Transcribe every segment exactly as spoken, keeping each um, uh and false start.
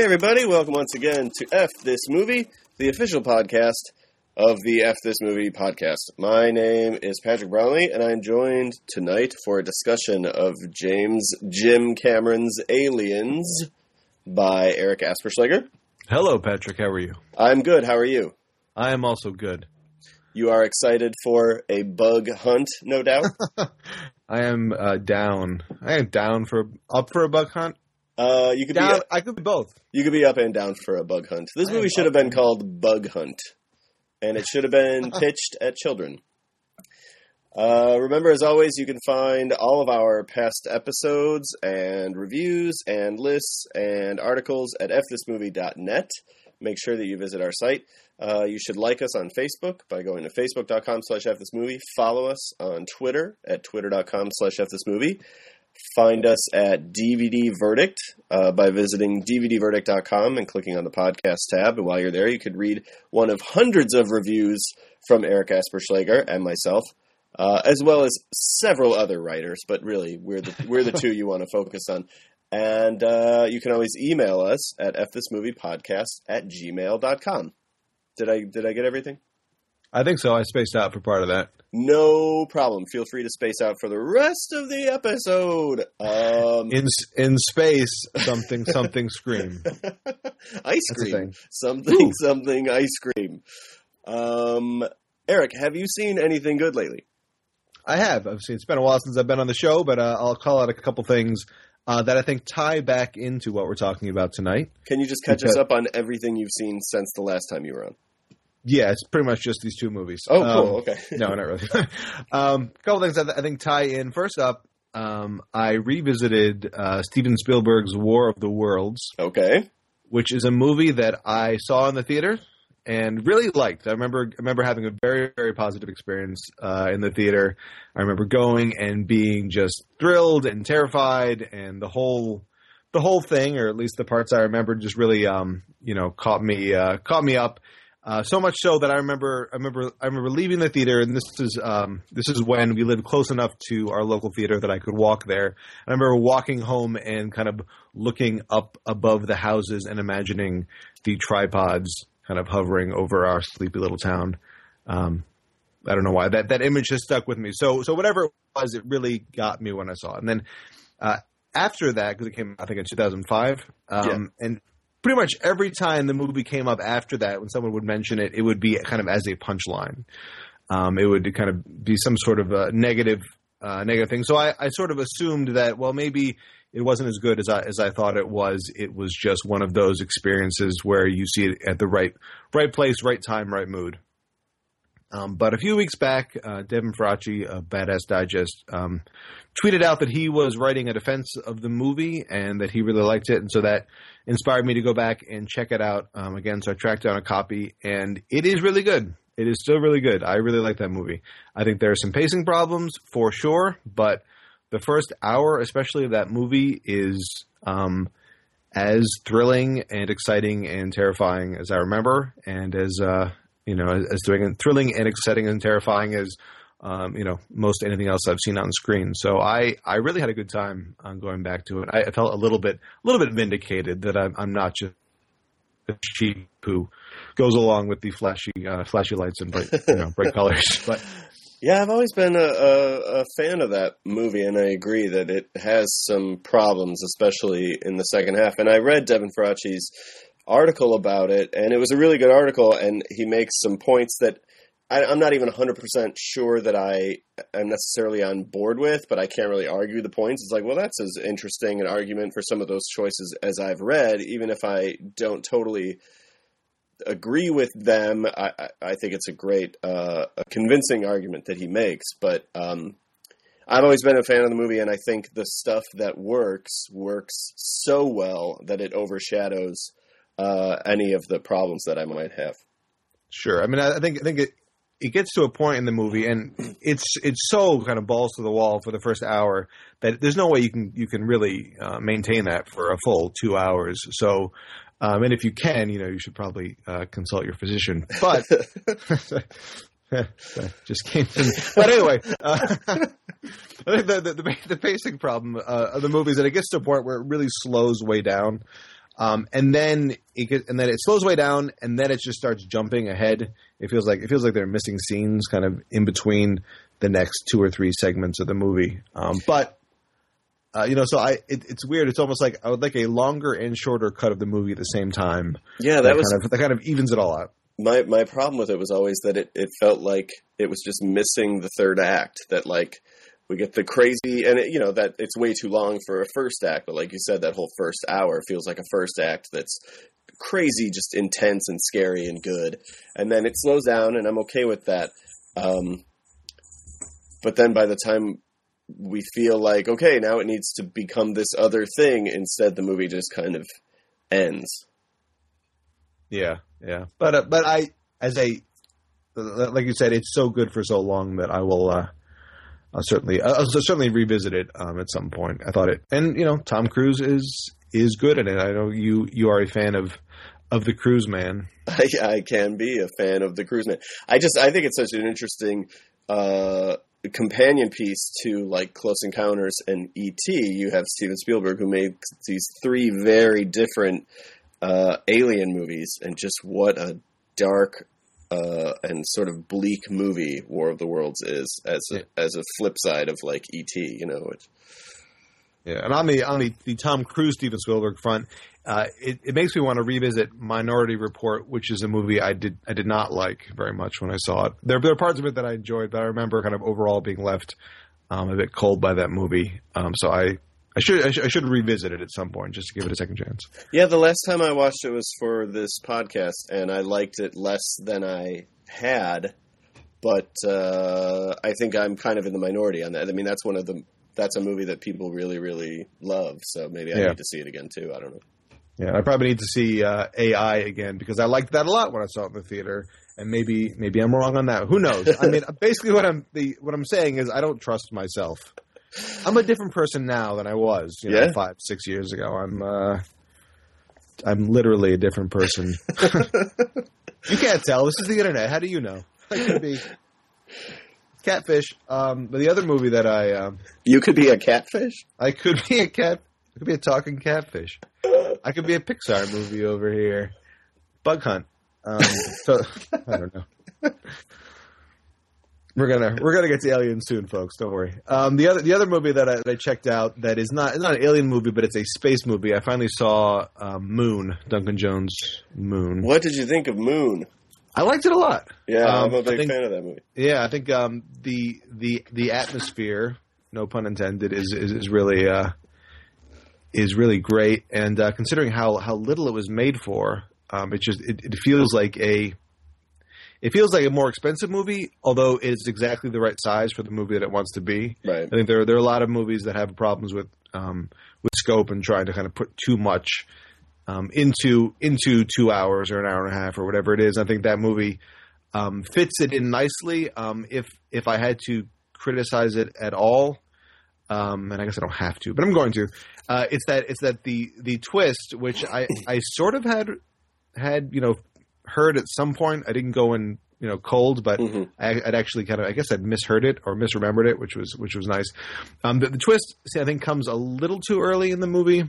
everybody, welcome once again to F This Movie, the official podcast of the F This Movie podcast. My name is Patrick Brownlee, and I'm joined tonight for a discussion of James Jim Cameron's Aliens by Eric Asperschlager. Hello, Patrick. How are you? I'm good. How are you? I am also good. You are excited for a bug hunt, no doubt? I am uh, down. I am down for up for a bug hunt. Uh, you could down, be. Up, I could be both. You could be up and down for a bug hunt. This movie should have been called Bug Hunt, and it should have been pitched at children. Uh, remember, as always, you can find all of our past episodes and reviews and lists and articles at f this movie dot net. Make sure that you visit our site. Uh, you should like us on Facebook by going to facebook.com slash fthismovie. Follow us on Twitter at twitter.com slash fthismovie. Find us at D V D Verdict uh, by visiting d v d verdict dot com and clicking on the podcast tab. And while you're there, you could read one of hundreds of reviews from Eric Asperschlager and myself, uh, as well as several other writers. But really, we're the we're the two you want to focus on. And uh, you can always email us at fthismoviepodcast at gmail dot com. Did I did I get everything? I think so. I spaced out for part of that. No problem. Feel free to space out for the rest of the episode. Um, in in space, something something scream. Ice cream. Something Ooh. something ice cream. Um, Eric, have you seen anything good lately? I have. I've seen. It's been a while since I've been on the show, but uh, I'll call out a couple things uh, that I think tie back into what we're talking about tonight. Can you just catch because, us up on everything you've seen since the last time you were on? Yeah, it's pretty much just these two movies. Oh, cool. Um, okay. No, not really. um, a couple things I, th- I think tie in. First up, um, I revisited uh, Steven Spielberg's War of the Worlds. Okay. Which is a movie that I saw in the theater and really liked. I remember I remember having a very, very positive experience uh, in the theater. I remember going and being just thrilled and terrified, and the whole the whole thing, or at least the parts I remember, just really um, you know caught me uh, caught me up. Uh, so much so that I remember, I remember, I remember leaving the theater, and this is um, this is when we lived close enough to our local theater that I could walk there. I remember walking home and kind of looking up above the houses and imagining the tripods kind of hovering over our sleepy little town. Um, I don't know why that that image has stuck with me. So so whatever it was, it really got me when I saw it. And then uh, after that, because it came, I think, in two thousand five, um, yeah. and pretty much every time the movie came up after that, when someone would mention it, it would be kind of as a punchline. Um, it would kind of be some sort of a negative, uh, negative thing. So I, I sort of assumed that, well, maybe it wasn't as good as I as I thought it was. It was just one of those experiences where you see it at the right right place, right time, right mood. Um, but a few weeks back, uh, Devin Faraci of Badass Digest um, tweeted out that he was writing a defense of the movie and that he really liked it. And so that inspired me to go back and check it out um, again. So I tracked down a copy, and it is really good. It is still really good. I really like that movie. I think there are some pacing problems for sure, but the first hour, especially of that movie, is um, as thrilling and exciting and terrifying as I remember, and as uh, you know, as, as doing thrilling and exciting and terrifying as um, you know most anything else I've seen on screen. So I, I really had a good time on going back to it. I, I felt a little bit a little bit vindicated that I'm, I'm not just a sheep who goes along with the flashy uh, flashy lights and bright you know bright colors. But yeah, I've always been a, a, a fan of that movie, and I agree that it has some problems, especially in the second half. And I read Devin Faraci's article about it, and it was a really good article, and he makes some points that I, I'm not even one hundred percent sure that I am necessarily on board with, but I can't really argue the points. It's like, well, that's as interesting an argument for some of those choices as I've read, even if I don't totally agree with them. I, I think it's a great, uh, a convincing argument that he makes, but um, I've always been a fan of the movie, and I think the stuff that works, works so well that it overshadows uh, any of the problems that I might have. Sure. I mean, I think I think it it gets to a point in the movie, and it's it's so kind of balls to the wall for the first hour that there's no way you can you can really uh, maintain that for a full two hours. So, um, and if you can, you know, you should probably uh, consult your physician. But that just came to me. But anyway, uh, I think the, the the basic problem uh, of the movie is that it gets to a point where it really slows way down. Um, and then it get, and then it slows way down, and then it just starts jumping ahead. It feels like it feels like they're missing scenes, kind of in between the next two or three segments of the movie. Um, but uh, you know, so I it, it's weird. It's almost like I would like a longer and shorter cut of the movie at the same time. Yeah, that, that was kind of, that kind of evens it all out. My my problem with it was always that it, it felt like it was just missing the third act. That like. We get the crazy, and it, you know, that it's way too long for a first act, but like you said, that whole first hour feels like a first act that's crazy, just intense and scary and good. And then it slows down, and I'm okay with that. Um, but then by the time we feel like, okay, now it needs to become this other thing, instead the movie just kind of ends. Yeah, yeah. But, uh, but I, as a, like you said, it's so good for so long that I will, uh, I'll certainly, I'll certainly revisit it um, at some point. I thought it, and you know, Tom Cruise is is good in it. I know you you are a fan of of the Cruise Man. I, I can be a fan of the Cruise Man. I just I think it's such an interesting uh, companion piece to like Close Encounters and E T. You have Steven Spielberg, who made these three very different uh, alien movies, and just what a dark. Uh, and sort of bleak movie War of the Worlds is as a, yeah. as a flip side of like E T, you know. Which... Yeah, and on the on the, the Tom Cruise Steven Spielberg front, uh, it, it makes me want to revisit Minority Report, which is a movie I did I did not like very much when I saw it. There there are parts of it that I enjoyed, but I remember kind of overall being left um, a bit cold by that movie. Um, so I. I should I should I should revisit it at some point just to give it a second chance. Yeah, the last time I watched it was for this podcast, and I liked it less than I had. But uh, I think I'm kind of in the minority on that. I mean, that's one of the that's a movie that people really really love. So maybe I yeah. need to see it again too. I don't know. Yeah, I probably need to see uh, A I again because I liked that a lot when I saw it in the theater, and maybe maybe I'm wrong on that. Who knows? I mean, basically what I'm the what I'm saying is I don't trust myself. I'm a different person now than I was, you know, yeah. five, six years ago. I'm, uh, I'm literally a different person. You can't tell. This is the internet. How do you know? I could be catfish. Um, but the other movie that I, um, you could be a catfish. I could be a cat. I could be a talking catfish. I could be a Pixar movie over here. Bug Hunt. Um, so I don't know. We're gonna we're gonna get to Alien soon, folks. Don't worry. Um, the other the other movie that I, that I checked out that is not it's not an alien movie, but it's a space movie. I finally saw um, Moon, Duncan Jones' Moon. What did you think of Moon? I liked it a lot. Yeah, um, I'm a big think, fan of that movie. Yeah, I think um, the the the atmosphere, no pun intended, is is, is really uh, is really great. And uh, considering how, how little it was made for, um, it just it, it feels like a It feels like a more expensive movie, although it's exactly the right size for the movie that it wants to be. Right. I think there are, there are a lot of movies that have problems with um, with scope and trying to kind of put too much um, into into two hours or an hour and a half or whatever it is. I think that movie um, fits it in nicely. Um, if if I had to criticize it at all, um, and I guess I don't have to, but I'm going to. Uh, it's that it's that the the twist, which I I sort of had had you know. heard at some point. I didn't go in, you know, cold, but mm-hmm. I, I'd actually kind of, I guess I'd misheard it or misremembered it, which was, which was nice. Um, the, the twist, see, I think comes a little too early in the movie.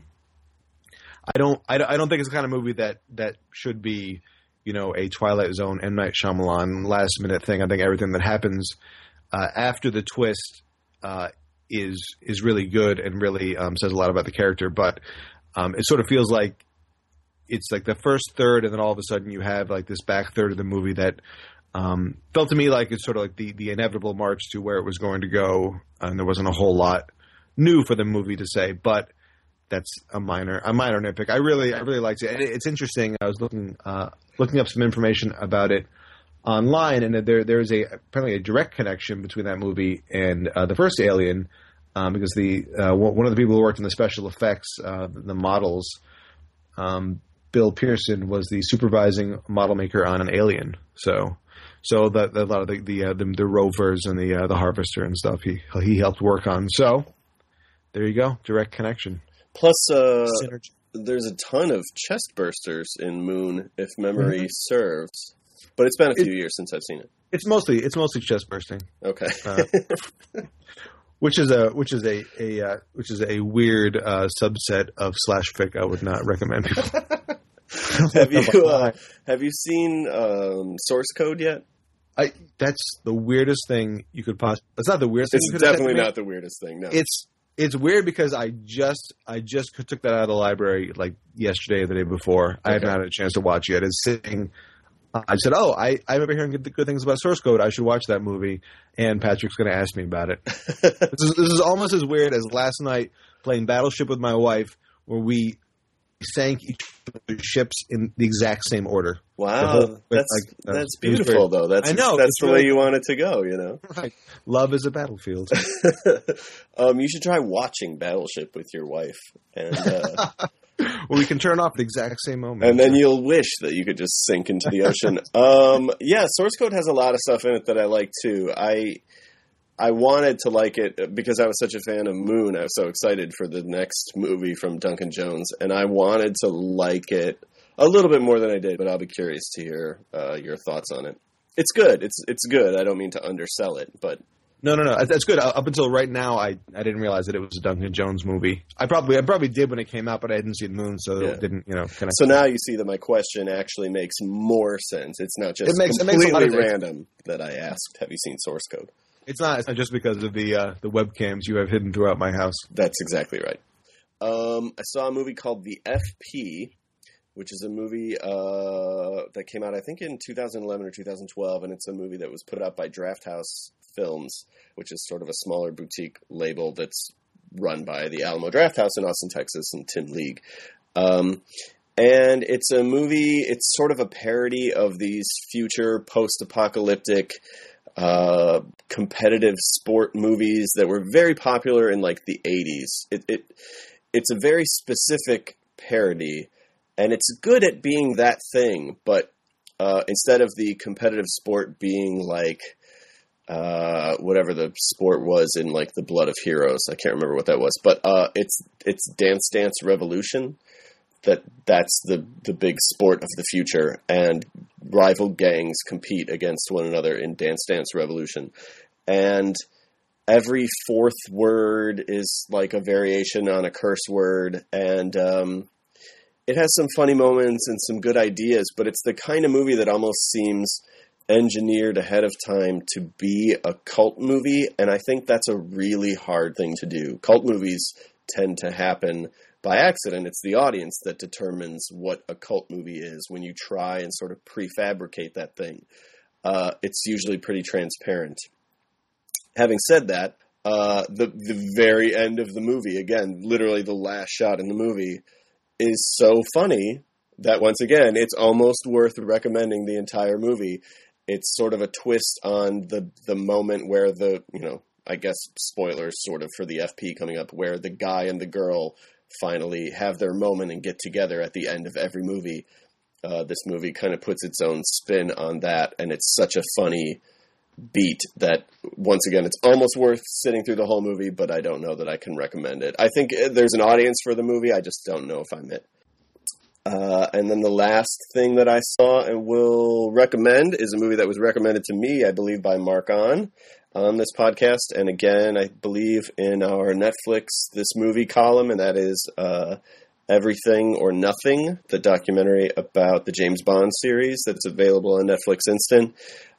I don't, I, I don't think it's the kind of movie that, that should be, you know, a Twilight Zone, M. Night Shyamalan last minute thing. I think everything that happens, uh, after the twist, uh, is, is really good and really, um, says a lot about the character, but, um, it sort of feels like, it's like the first third, and then all of a sudden you have like this back third of the movie that um, felt to me like it's sort of like the, the inevitable march to where it was going to go, and there wasn't a whole lot new for the movie to say. But that's a minor a minor nitpick. I really I really liked it, and it's interesting. I was looking uh, looking up some information about it online, and there there is a apparently a direct connection between that movie and uh, the first Alien, um, because the uh, one of the people who worked in the special effects, uh, the models. Um, Bill Pearson was the supervising model maker on an Alien, so so that a lot of the the, uh, the the rovers and the uh, the Harvester and stuff he he helped work on. So there you go, direct connection. Plus, uh, there's a ton of chest bursters in Moon, if memory mm-hmm. serves. But it's been a few it, years since I've seen it. It's mostly it's mostly chest bursting. Okay. uh, which is a which is a, a uh, which is a weird uh, subset of slash fic. I would not recommend people. have you uh, have you seen um, Source Code yet? I that's the weirdest thing you could possibly. It's not the weirdest thing. It's you could definitely not the weirdest thing. No, it's it's weird because I just I just took that out of the library like yesterday or the day before. Okay. I haven't had a chance to watch it yet. It's sitting. I said, "Oh, I, I remember hearing good, good things about Source Code. I should watch that movie." And Patrick's going to ask me about it. this, is, this is almost as weird as last night playing Battleship with my wife, where we sank each other's ships in the exact same order. Wow, whole, that's like, uh, that's beautiful, though. That's I know that's the really, way you want it to go. You know, right. Love is a battlefield. um, you should try watching Battleship with your wife, and. Uh, Well, we can turn off at the exact same moment. And then you'll wish that you could just sink into the ocean. um, yeah, Source Code has a lot of stuff in it that I like, too. I I wanted to like it because I was such a fan of Moon. I was so excited for the next movie from Duncan Jones. And I wanted to like it a little bit more than I did, but I'll be curious to hear uh, your thoughts on it. It's good. It's it's good. I don't mean to undersell it, but... No, no, no. That's good. Up until right now, I, I didn't realize that it was a Duncan Jones movie. I probably I probably did when it came out, but I hadn't seen Moon, so yeah. It didn't, you know. Connect. So now you see that my question actually makes more sense. It's not just it makes, completely it makes random that I asked, have you seen Source Code? It's not. It's not just because of the uh, the webcams you have hidden throughout my house. That's exactly right. Um, I saw a movie called The F P, which is a movie uh, that came out, I think, in two thousand eleven or two thousand twelve, and it's a movie that was put out by Drafthouse Films, which is sort of a smaller boutique label that's run by the Alamo Drafthouse in Austin, Texas, and Tim League. Um, and it's a movie, it's sort of a parody of these future post-apocalyptic uh, competitive sport movies that were very popular in like the eighties. It, it It's a very specific parody, and it's good at being that thing, but uh, instead of the competitive sport being like Uh, whatever the sport was in like the Blood of Heroes. I can't remember what that was, but uh, it's it's Dance Dance Revolution. That that's the the big sport of the future, and rival gangs compete against one another in Dance Dance Revolution, and every fourth word is like a variation on a curse word, and um, it has some funny moments and some good ideas, but it's the kind of movie that almost seems engineered ahead of time to be a cult movie, and I think that's a really hard thing to do. Cult movies tend to happen by accident. It's the audience that determines what a cult movie is when you try and sort of prefabricate that thing. Uh, it's usually pretty transparent. Having said that, uh, the the very end of the movie, again, literally the last shot in the movie, is so funny that once again, it's almost worth recommending the entire movie. It's sort of a twist on the, the moment where the, you know, I guess spoilers sort of for the F P coming up, where the guy and the girl finally have their moment and get together at the end of every movie. Uh, this movie kind of puts its own spin on that, and it's such a funny beat that, once again, it's almost worth sitting through the whole movie, but I don't know that I can recommend it. I think there's an audience for the movie, I just don't know if I'm it. Uh, and then the last thing that I saw and will recommend is a movie that was recommended to me, I believe, by Mark On on this podcast. And again, I believe in our Netflix This Movie column, and that is uh, Everything or Nothing, the documentary about the James Bond series that's available on Netflix Instant.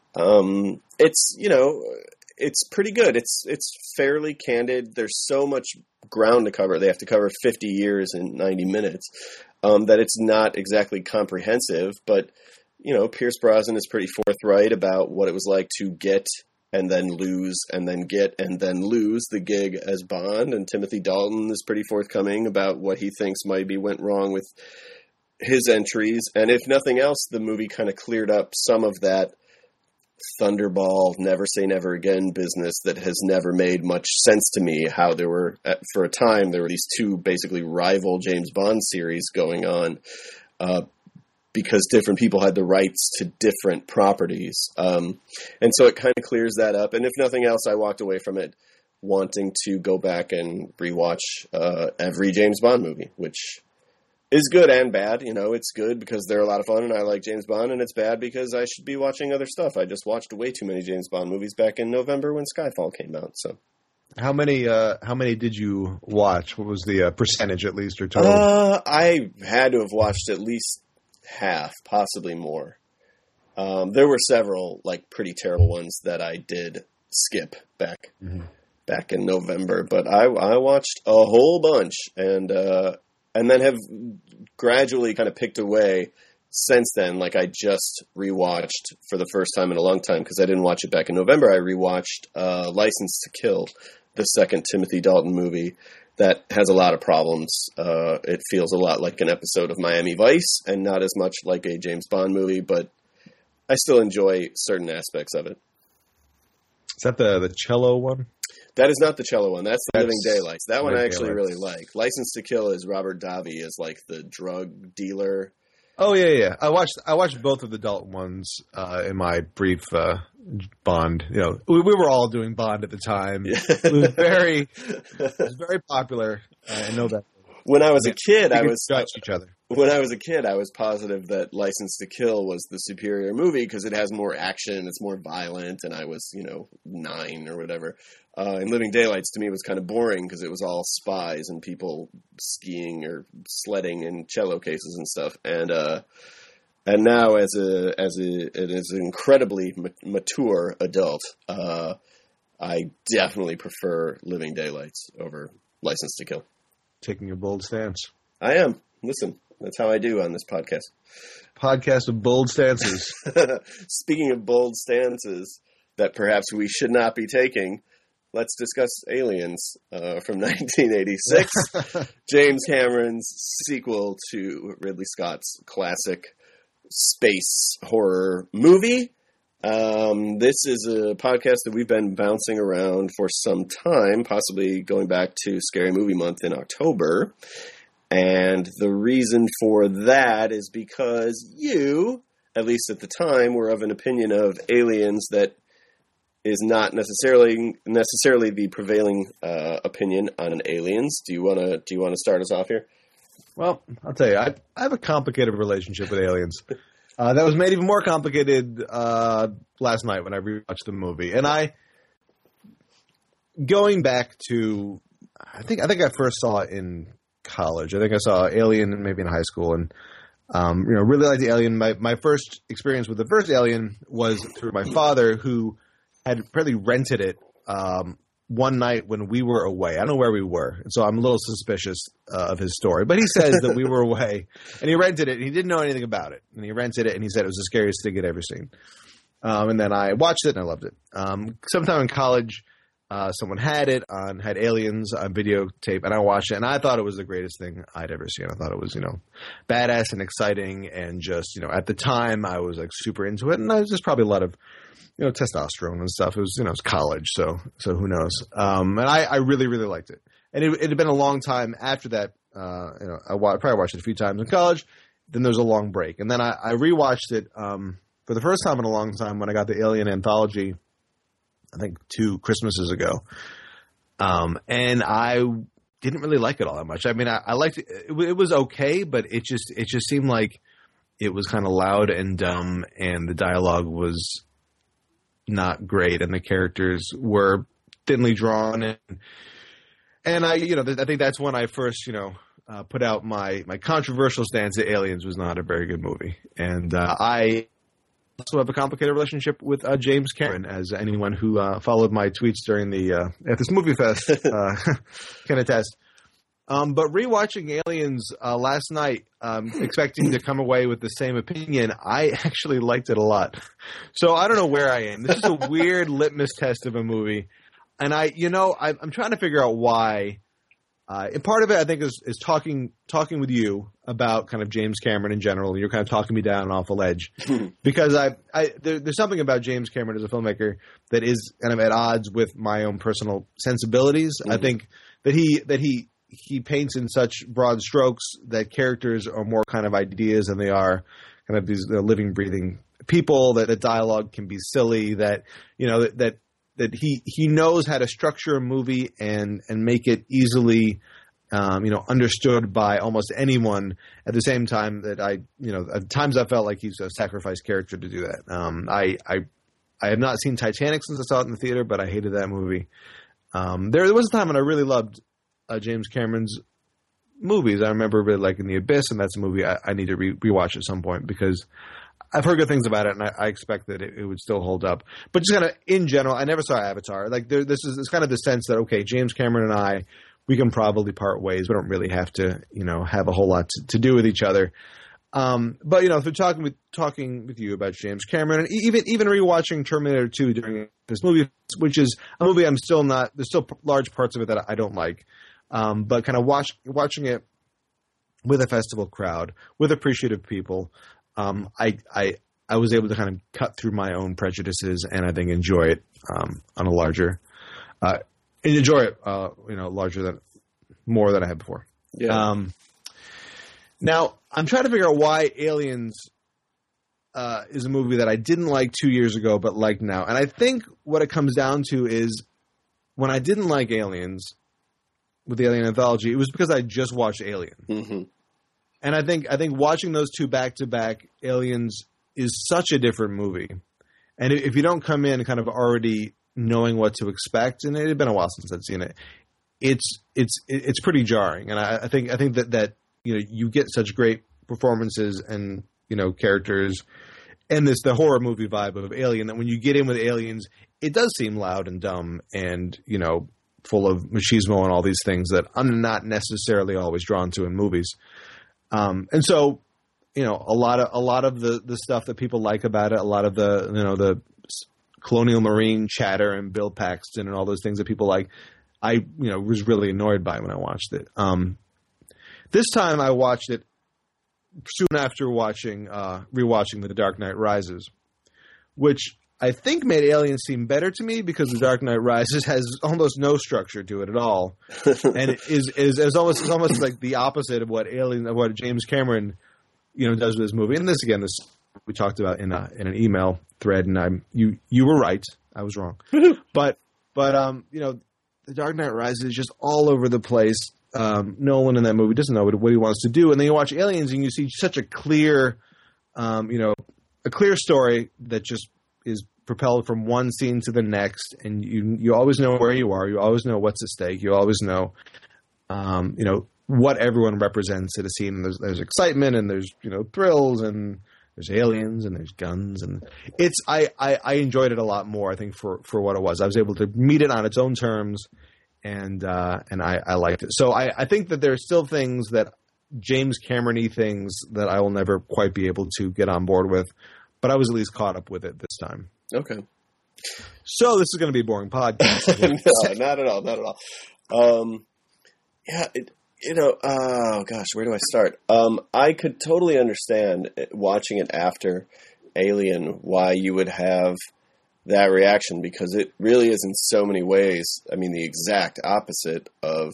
Um, it's, you know, it's pretty good. It's it's fairly candid. There's so much ground to cover. They have to cover fifty years in ninety minutes. Um, that it's not exactly comprehensive, but, you know, Pierce Brosnan is pretty forthright about what it was like to get and then lose and then get and then lose the gig as Bond. And Timothy Dalton is pretty forthcoming about what he thinks maybe went wrong with his entries. And if nothing else, the movie kind of cleared up some of that Thunderball, Never Say Never Again business that has never made much sense to me, how there were, for a time, there were these two basically rival James Bond series going on uh, because different people had the rights to different properties. Um, and so it kind of clears that up. And if nothing else, I walked away from it wanting to go back and rewatch uh, every James Bond movie, which is good and bad. You know, it's good because they're a lot of fun and I like James Bond, and it's bad because I should be watching other stuff. I just watched way too many James Bond movies back in November when Skyfall came out. So How many? Uh, how many did you watch? What was the uh, percentage, at least, or total? Uh, I had to have watched at least half, possibly more. Um, there were several like pretty terrible ones that I did skip back mm-hmm. back in November, but I, I watched a whole bunch, and uh, and then have gradually kind of picked away since then. Like I just rewatched for the first time in a long time because I didn't watch it back in November. I rewatched uh, License to Kill, the second Timothy Dalton movie that has a lot of problems. Uh, it feels a lot like an episode of Miami Vice and not as much like a James Bond movie, but I still enjoy certain aspects of it. Is that the, the cello one? That is not the cello one. That's the That's Living Daylights. That one I actually Daylights. really like. License to Kill is Robert Davi as like the drug dealer. Oh yeah, yeah. I watched I watched both of the Dalton ones uh, in my brief uh, Bond. You know, we, we were all doing Bond at the time. Yeah. It was very, it was very popular. I know that. When I was a kid, we I could was judge each other. When I was a kid, I was positive that License to Kill was the superior movie because it has more action, it's more violent, and I was, you know, nine or whatever. Uh, and Living Daylights to me was kind of boring because it was all spies and people skiing or sledding in cello cases and stuff. And uh, and now, as a as a as an incredibly ma- mature adult, uh, I definitely prefer Living Daylights over License to Kill. Taking a bold stance. I am. Listen, that's how I do on this podcast. Podcast of bold stances. Speaking of bold stances that perhaps we should not be taking, let's discuss Aliens uh, from nineteen eighty-six, James Cameron's sequel to Ridley Scott's classic space horror movie. Um, this is a podcast that we've been bouncing around for some time, possibly going back to Scary Movie Month in October. And the reason for that is because you, at least at the time, were of an opinion of Aliens that is not necessarily necessarily the prevailing uh, opinion on an Aliens. Do you want to do you want to start us off here? Well, I'll tell you, I, I have a complicated relationship with Aliens. Uh, that was made even more complicated uh, last night when I rewatched the movie. And I, going back to, I think I think I first saw it in college. I think I saw Alien maybe in high school, and um, you know, really liked the Alien. My my first experience with the first Alien was through my father, who had apparently rented it um, one night when we were away. I don't know where we were, and so I'm a little suspicious uh, of his story. But he says that we were away, and he rented it, and he didn't know anything about it. And he rented it, and he said it was the scariest thing he'd ever seen. Um, and then I watched it, and I loved it. Um, sometime in college, uh, someone had it on had Aliens on videotape, and I watched it, and I thought it was the greatest thing I'd ever seen. I thought it was, you know, badass and exciting, and just, you know, at the time I was like super into it, and I was just probably a lot of, you know, testosterone and stuff. It was, you know, it was college, so so who knows? Um, and I, I really, really liked it. And it, it had been a long time after that. Uh, you know, I wa- probably watched it a few times in college. Then there was a long break, and then I, I rewatched it um, for the first time in a long time when I got the Alien anthology. I think two Christmases ago, um, and I didn't really like it all that much. I mean, I, I liked it. it. It was okay, but it just it just seemed like it was kind of loud and dumb, and the dialogue was not great, and the characters were thinly drawn, and and I, you know, th- I think that's when I first, you know, uh, put out my my controversial stance that Aliens was not a very good movie, and uh, I also have a complicated relationship with uh, James Cameron, as anyone who uh, followed my tweets during the uh, at this movie fest uh, can attest. Um, but rewatching Aliens uh, last night, um, expecting to come away with the same opinion, I actually liked it a lot. So I don't know where I am. This is a weird litmus test of a movie. And I, you know, I, I'm trying to figure out why. Uh, and part of it, I think, is, is talking talking with you about kind of James Cameron in general. You're kind of talking me down off a ledge. Because I, I there, there's something about James Cameron as a filmmaker that is kind of at odds with my own personal sensibilities. Mm-hmm. I think that he that he... he paints in such broad strokes that characters are more kind of ideas than they are kind of these uh, living, breathing people, that the dialogue can be silly, that, you know, that, that, that he, he knows how to structure a movie and, and make it easily, um, you know, understood by almost anyone, at the same time that I, you know, at times I felt like he's a sacrificed character to do that. Um, I, I, I have not seen Titanic since I saw it in the theater, but I hated that movie. Um, there, there was a time when I really loved uh, James Cameron's movies. I remember really liking The Abyss, and that's a movie I, I need to re- rewatch at some point because I've heard good things about it, and I, I expect that it, it would still hold up. But just kind of in general, I never saw Avatar. Like there, this is it's kind of the sense that okay, James Cameron and I, we can probably part ways. We don't really have to, you know, have a whole lot to, to do with each other. Um, but you know, through talking with talking with you about James Cameron, and even even rewatching Terminator two during this movie, which is a movie I'm still not. There's still large parts of it that I don't like, um, but kind of watch watching it with a festival crowd, with appreciative people, um, I I I was able to kind of cut through my own prejudices and I think enjoy it um, on a larger, uh, enjoy it uh, you know larger than more than I had before. Yeah. Um, Now, I'm trying to figure out why Aliens uh, is a movie that I didn't like two years ago but like now. And I think what it comes down to is when I didn't like Aliens with the Alien Anthology, it was because I just watched Alien. Mm-hmm. And I think I think watching those two back-to-back, Aliens is such a different movie. And if you don't come in kind of already knowing what to expect, and it had been a while since I'd seen it, it's it's it's pretty jarring. And I, I think I think that that you know, you get such great performances and, you know, characters and this, the horror movie vibe of Alien that when you get in with Aliens, it does seem loud and dumb and, you know, full of machismo and all these things that I'm not necessarily always drawn to in movies. Um, and so, you know, a lot of, a lot of the, the stuff that people like about it, a lot of the, you know, the Colonial Marine chatter and Bill Paxton and all those things that people like, I, you know, was really annoyed by when I watched it. Um, This time I watched it soon after watching, uh, rewatching The Dark Knight Rises, which I think made Aliens seem better to me because The Dark Knight Rises has almost no structure to it at all, and it is is, is almost is almost like the opposite of what Alien, of what James Cameron, you know, does with this movie. And this again, this we talked about in a, in an email thread, and I'm you you were right, I was wrong, but but um you know, The Dark Knight Rises is just all over the place. Um, Nolan in that movie doesn't know what, what he wants to do. And then you watch Aliens and you see such a clear, um, you know, a clear story that just is propelled from one scene to the next. And you, you always know where you are. You always know what's at stake. You always know, um, you know, what everyone represents at a scene. And there's, there's excitement and there's, you know, thrills and there's aliens and there's guns. And it's, I, I, I enjoyed it a lot more, I think, for, for what it was. I was able to meet it on its own terms. And uh, and I, I liked it. So I, I think that there are still things that James Cameron-y things that I will never quite be able to get on board with, but I was at least caught up with it this time. Okay. So this is going to be a boring podcast. No, not at all, not at all. Um, yeah, it, you know, oh gosh, where do I start? Um, I could totally understand it, watching it after Alien, why you would have that reaction, because it really is in so many ways, I mean, the exact opposite of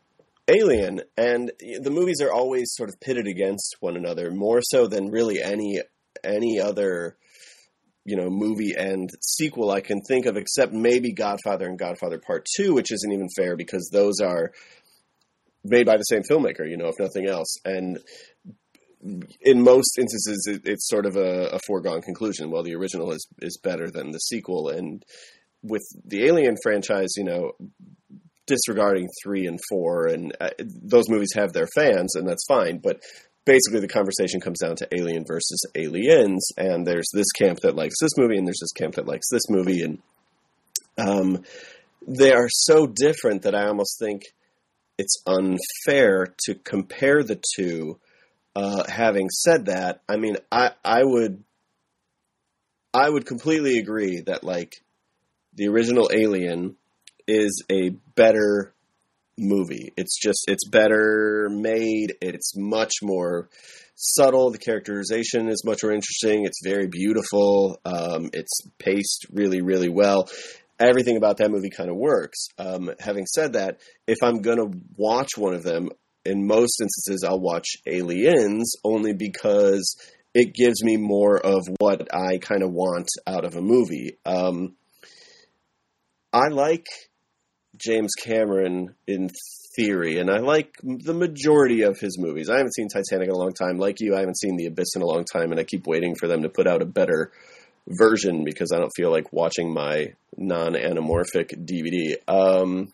Alien. And the movies are always sort of pitted against one another, more so than really any any other, you know, movie and sequel I can think of, except maybe Godfather and Godfather Part two, which isn't even fair because those are made by the same filmmaker, you know, if nothing else. And in most instances, it, it's sort of a, a foregone conclusion. Well, the original is, is better than the sequel. And with the Alien franchise, you know, disregarding three and four, and uh, those movies have their fans, and that's fine. But basically, the conversation comes down to Alien versus Aliens, and there's this camp that likes this movie, and there's this camp that likes this movie, and um, they are so different that I almost think it's unfair to compare the two. Uh, having said that, I mean, I, I would, I would completely agree that like the original Alien is a better movie. It's just, it's better made. It's much more subtle. The characterization is much more interesting. It's very beautiful. Um, it's paced really, really well. Everything about that movie kind of works. Um, having said that, if I'm going to watch one of them, in most instances, I'll watch Aliens only because it gives me more of what I kind of want out of a movie. Um, I like James Cameron in theory, and I like the majority of his movies. I haven't seen Titanic in a long time. Like you, I haven't seen The Abyss in a long time, and I keep waiting for them to put out a better version because I don't feel like watching my non-anamorphic D V D. Um,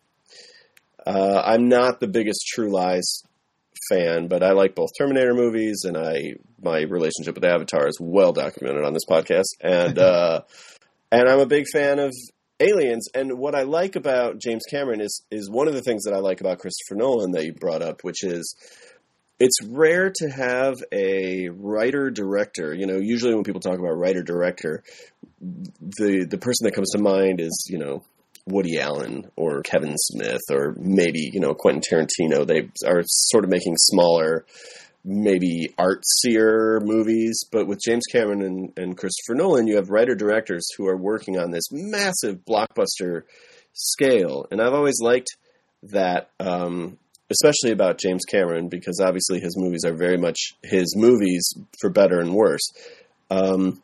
uh, I'm not the biggest True Lies fan, but I like both Terminator movies, and I my relationship with Avatar is well documented on this podcast, and uh, and I'm a big fan of Aliens. And what I like about James Cameron is is one of the things that I like about Christopher Nolan that you brought up, which is it's rare to have a writer-director. You know, usually when people talk about writer-director, the the person that comes to mind is, you know, Woody Allen or Kevin Smith or maybe, you know, Quentin Tarantino. They are sort of making smaller, maybe artsier movies. But with James Cameron and, and Christopher Nolan, you have writer-directors who are working on this massive blockbuster scale. And I've always liked that, um, especially about James Cameron, because obviously his movies are very much his movies, for better and worse. Um,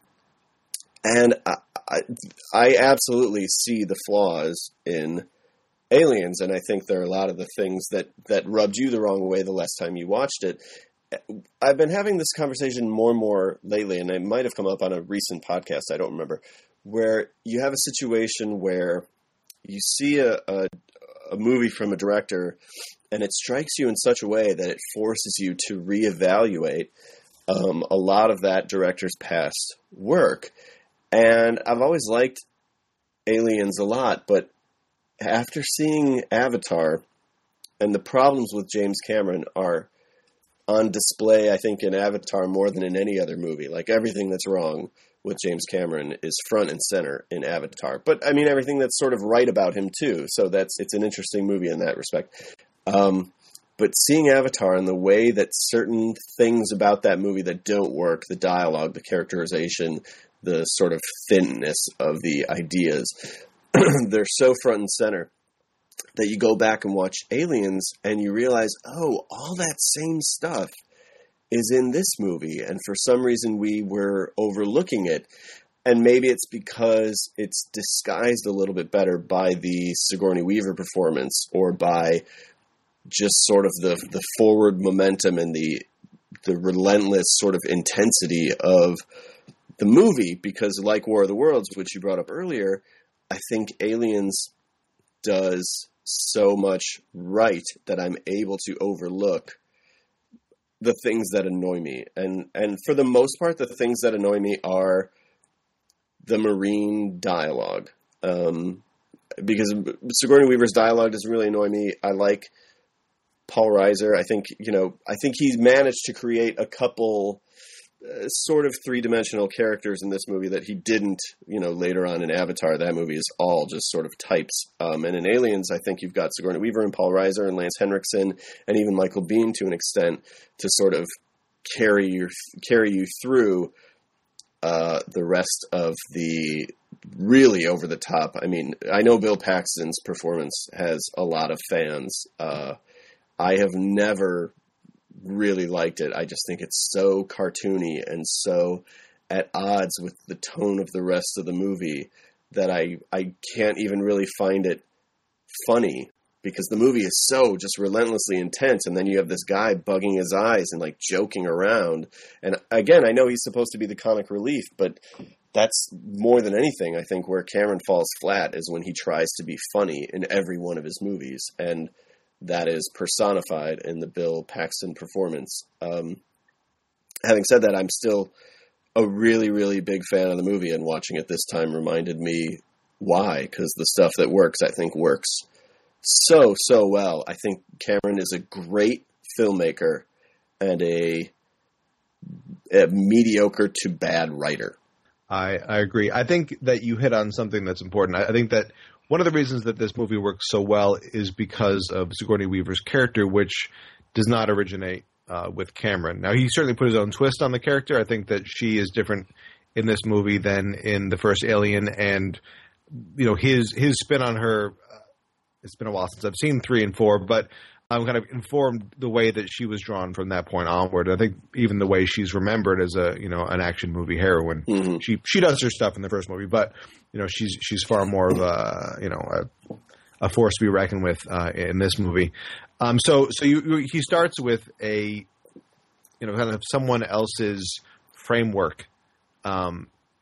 and I, I, I absolutely see the flaws in Aliens, and I think there are a lot of the things that, that rubbed you the wrong way the last time you watched it. I've been having this conversation more and more lately, and it might have come up on a recent podcast, I don't remember, where you have a situation where you see a, a, a movie from a director, and it strikes you in such a way that it forces you to reevaluate um, a lot of that director's past work. And I've always liked Aliens a lot, but after seeing Avatar, and the problems with James Cameron are on display, I think, in Avatar more than in any other movie. Like, everything that's wrong with James Cameron is front and center in Avatar. But, I mean, everything that's sort of right about him, too. So that's it's an interesting movie in that respect. Um, but seeing Avatar and the way that certain things about that movie that don't work, the dialogue, the characterization, the sort of thinness of the ideas, they're so front and center that you go back and watch Aliens and you realize, oh, all that same stuff is in this movie. And for some reason we were overlooking it. And maybe it's because it's disguised a little bit better by the Sigourney Weaver performance, or by just sort of the, the forward momentum and the, the relentless sort of intensity of the movie. Because like War of the Worlds, which you brought up earlier, I think Aliens does so much right that I'm able to overlook the things that annoy me. And, and for the most part, the things that annoy me are the Marine dialogue. Um, because Sigourney Weaver's dialogue doesn't really annoy me. I like Paul Reiser. I think, you know, I think he's managed to create a couple uh, sort of three-dimensional characters in this movie that he didn't, you know, later on in Avatar. That movie is all just sort of types. Um, and in Aliens, I think you've got Sigourney Weaver and Paul Reiser and Lance Henriksen and even Michael Biehn to an extent to sort of carry your, carry you through uh, the rest of the really over the top. I mean, I know Bill Paxton's performance has a lot of fans. Uh, I have never really liked it. I just think it's so cartoony and so at odds with the tone of the rest of the movie that I, I can't even really find it funny, because the movie is so just relentlessly intense. And then you have this guy bugging his eyes and like joking around. And again, I know he's supposed to be the comic relief, but that's more than anything, I think, where Cameron falls flat is when he tries to be funny in every one of his movies. And that is personified in the Bill Paxton performance. Um, having said that, I'm still a really, really big fan of the movie, and watching it this time reminded me why, because the stuff that works, I think, works so, so well. I think Cameron is a great filmmaker and a, a mediocre to bad writer. I, I agree. I think that you hit on something that's important. I, I think that one of the reasons that this movie works so well is because of Sigourney Weaver's character, which does not originate uh, with Cameron. Now, he certainly put his own twist on the character. I think that she is different in this movie than in the first Alien, and you know, his his spin on her. Uh, it's been a while since I've seen three and four, but I'm kind of informed the way that she was drawn from that point onward. I think even the way she's remembered as a, you know, an action movie heroine. Mm-hmm. She she does her stuff in the first movie, but you know, she's she's far more of a, you know, a, a force to be reckoned with uh, in this movie. Um, so so you, you, he starts with a, you know, kind of someone else's framework. Um,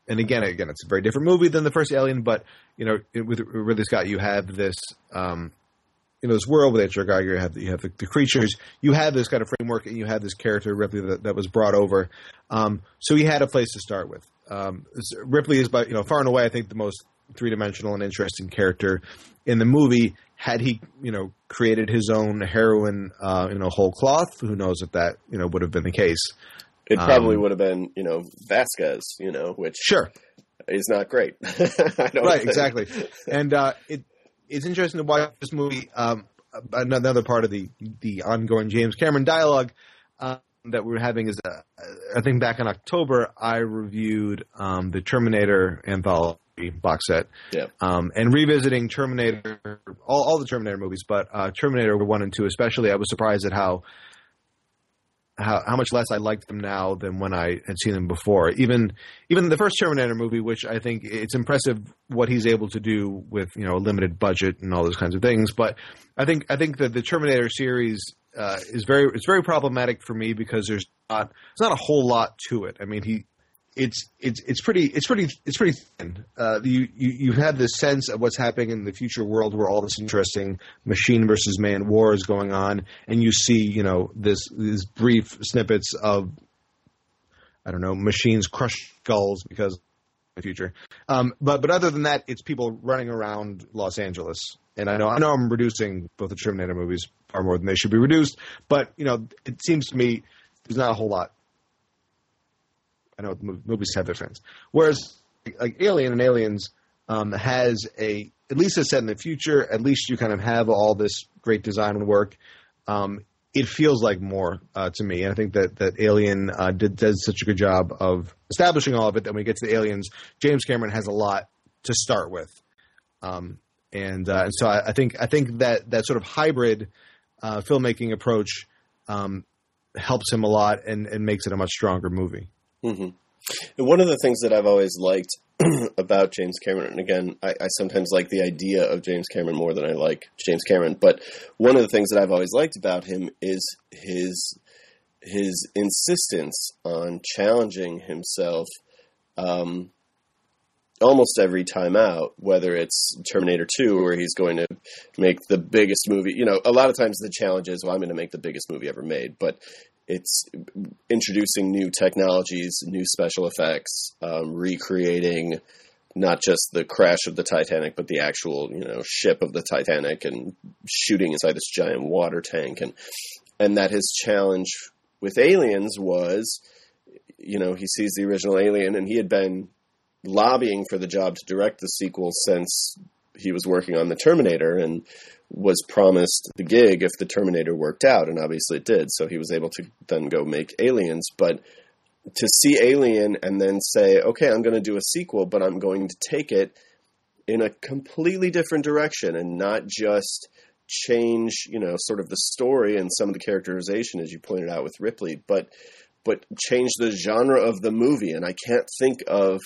and again, again, it's a very different movie than the first Alien, but you know, with Ridley Scott, you have this, um, you know, this world with H R. Geiger. You have the, you have the, the creatures. You have this kind of framework, and you have this character Ripley that, that was brought over. Um, so he had a place to start with. Um, Ripley is, by you know, far and away, I think the most three dimensional and interesting character in the movie. Had he, you know, created his own heroine, uh, you know, whole cloth, who knows if that, you know, would have been the case. It probably um, would have been, you know, Vasquez, you know, which sure is not great. I don't right, think. exactly. And uh, it it's interesting to watch this movie. Um, another part of the the ongoing James Cameron dialogue uh, that we're having is, uh, I think back in October, I reviewed um, the Terminator anthology box set. Yeah. Um, and revisiting Terminator, all, all the Terminator movies, but uh, Terminator one and two especially, I was surprised at how how how much less I liked them now than when I had seen them before. Even even the first Terminator movie, which I think it's impressive what he's able to do with, you know, a limited budget and all those kinds of things. But I think I think that the Terminator series uh, is very it's very problematic for me because there's not there's not a whole lot to it. I mean, he. It's it's it's pretty it's pretty it's pretty thin. Uh, you you you have this sense of what's happening in the future world where all this interesting machine versus man war is going on, and you see, you know, this these brief snippets of, I don't know, machines crush skulls because of the future. Um, but but other than that, it's people running around Los Angeles. And I know I know I'm reducing both the Terminator movies far more than they should be reduced, but you know, it seems to me there's not a whole lot. I know movies have their fans. Whereas, like Alien and Aliens um, has a at least a set in the future. At least you kind of have all this great design and work. Um, it feels like more uh, to me, and I think that that Alien uh, did does such a good job of establishing all of it that when we get to the Aliens, James Cameron has a lot to start with, um, and, uh, and so I, I think I think that that sort of hybrid uh, filmmaking approach um, helps him a lot and, and makes it a much stronger movie. Mm-hmm. And one of the things that I've always liked about James Cameron, and again, I, I sometimes like the idea of James Cameron more than I like James Cameron, but one of the things that I've always liked about him is his his insistence on challenging himself um, almost every time out, whether it's Terminator two, where he's going to make the biggest movie. You know, a lot of times the challenge is, well, I'm going to make the biggest movie ever made, but it's introducing new technologies, new special effects, um, recreating not just the crash of the Titanic, but the actual, you know, ship of the Titanic and shooting inside this giant water tank. And, and that his challenge with Aliens was, you know, he sees the original Alien and he had been lobbying for the job to direct the sequel since he was working on the Terminator and was promised the gig if the Terminator worked out, and obviously it did, so he was able to then go make Aliens. But to see Alien and then say, okay, I'm going to do a sequel, but I'm going to take it in a completely different direction and not just change, you know, sort of the story and some of the characterization, as you pointed out with Ripley, but but change the genre of the movie. And I can't think of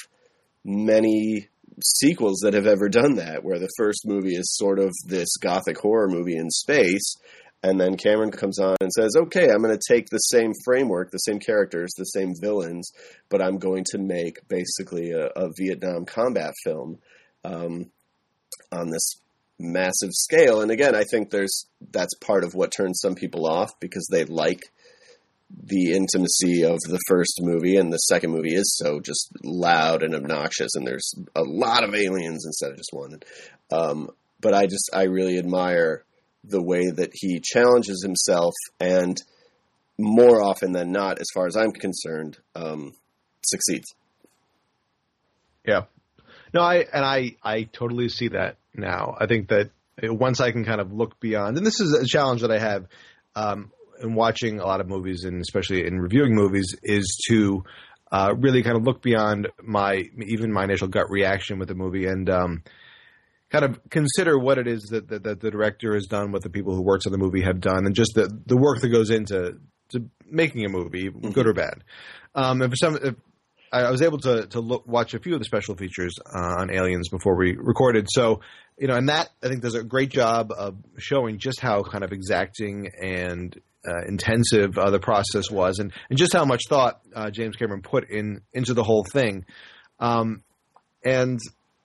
many sequels that have ever done that, where the first movie is sort of this gothic horror movie in space, and then Cameron comes on and says, okay, I'm going to take the same framework, the same characters, the same villains, but I'm going to make basically a, a Vietnam combat film um, on this massive scale. And again, I think there's that's part of what turns some people off, because they like the intimacy of the first movie, and the second movie is so just loud and obnoxious, and there's a lot of aliens instead of just one. Um, but I just, I really admire the way that he challenges himself, and more often than not, as far as I'm concerned, um, succeeds. Yeah. No, I, and I, I totally see that now. I think that once I can kind of look beyond, and this is a challenge that I have, um, in watching a lot of movies, and especially in reviewing movies, is to uh, really kind of look beyond my even my initial gut reaction with the movie, and um, kind of consider what it is that, that, that the director has done, what the people who worked on the movie have done, and just the, the work that goes into to making a movie, mm-hmm. good or bad. Um, and for some, if, I was able to to look, watch a few of the special features uh, on Aliens before we recorded, so. You know, and that, I think, does a great job of showing just how kind of exacting and uh, intensive uh, the process was, and, and just how much thought uh, James Cameron put in into the whole thing. Um, and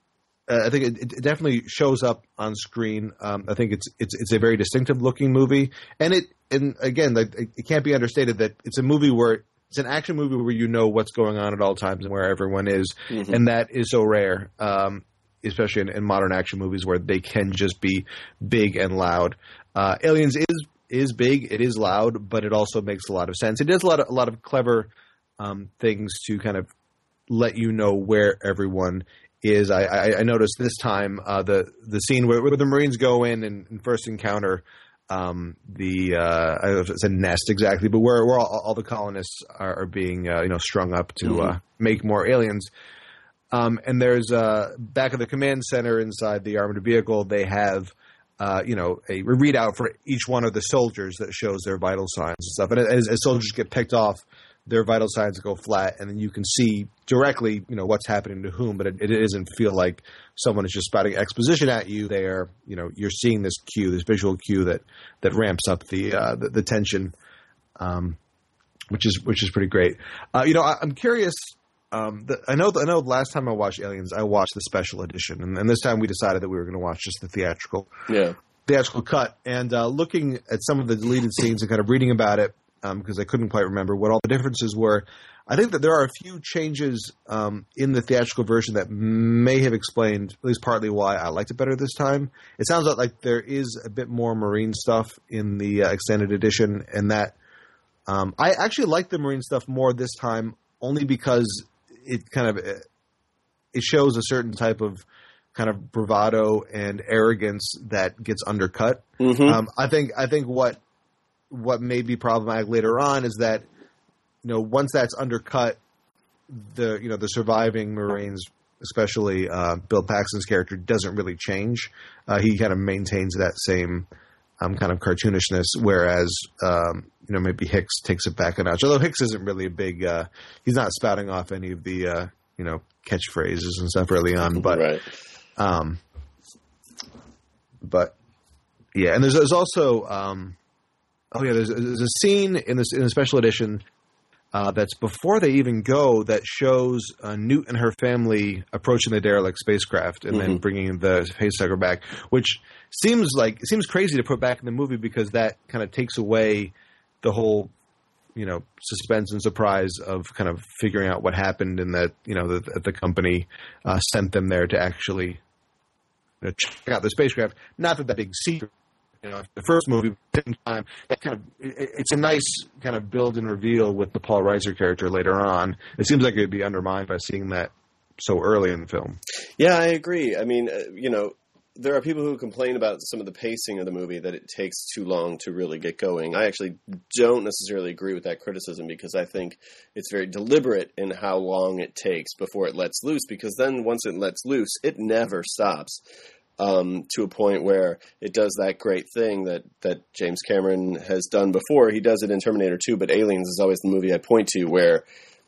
uh, I think it, it definitely shows up on screen. Um, I think it's it's it's a very distinctive looking movie, and it and again, like, it can't be understated that it's a movie where it's an action movie where you know what's going on at all times and where everyone is, mm-hmm. and that is so rare, um, especially in, in modern action movies where they can just be big and loud. Uh, Aliens is is big, it is loud, but it also makes a lot of sense. It does a lot of a lot of clever um, things to kind of let you know where everyone is. I, I, I noticed this time uh, the the scene where, where the Marines go in and, and first encounter um, the uh, I don't know if it's a nest exactly, but where where all, all the colonists are, are being uh, you know strung up to mm-hmm. uh, make more aliens. Um, and there's uh, back of the command center inside the armored vehicle, they have uh, you know a readout for each one of the soldiers that shows their vital signs and stuff. And as, as soldiers get picked off, their vital signs go flat, and then you can see directly, you know, what's happening to whom, but it, it doesn't feel like someone is just spouting exposition at you. They are, you know, you're seeing this cue, this visual cue that that ramps up the uh, the, the tension, um, which is which is pretty great. Uh, you know, I, I'm curious. Um, the, I know. I know. Last time I watched Aliens, I watched the special edition, and, and this time we decided that we were going to watch just the theatrical, yeah, theatrical cut. And uh, looking at some of the deleted scenes and kind of reading about it. Um, because I couldn't quite remember what all the differences were. I think that there are a few changes um, in the theatrical version that may have explained, at least partly, why I liked it better this time. It sounds like there is a bit more Marine stuff in the uh, extended edition, and that um, I actually like the Marine stuff more this time, only because it kind of it shows a certain type of kind of bravado and arrogance that gets undercut. Mm-hmm. Um, I think I think what. What may be problematic later on is that, you know, once that's undercut, the you know the surviving Marines, especially uh, Bill Paxton's character, doesn't really change. Uh, he kind of maintains that same um, kind of cartoonishness, whereas um, you know maybe Hicks takes it back a notch. Although Hicks isn't really a big, uh, he's not spouting off any of the uh, you know catchphrases and stuff early on, but right. um, but yeah, and there's there's also. Um, Oh yeah, there's, there's a scene in this in the special edition uh, that's before they even go that shows uh, Newt and her family approaching the derelict spacecraft and mm-hmm. then bringing the facehugger back, which seems like it seems crazy to put back in the movie because that kind of takes away the whole you know suspense and surprise of kind of figuring out what happened and that you know the, the company uh, sent them there to actually you know, check out the spacecraft. Not that that big secret. You know, the first movie, same time, that kind of it, it's a nice kind of build and reveal with the Paul Reiser character later on. It seems like it would be undermined by seeing that so early in the film. Yeah, I agree. I mean, uh, you know, there are people who complain about some of the pacing of the movie, that it takes too long to really get going. I actually don't necessarily agree with that criticism because I think it's very deliberate in how long it takes before it lets loose, because then once it lets loose, it never stops. Um, to a point where it does that great thing that, that James Cameron has done before. He does it in Terminator two, but Aliens is always the movie I point to where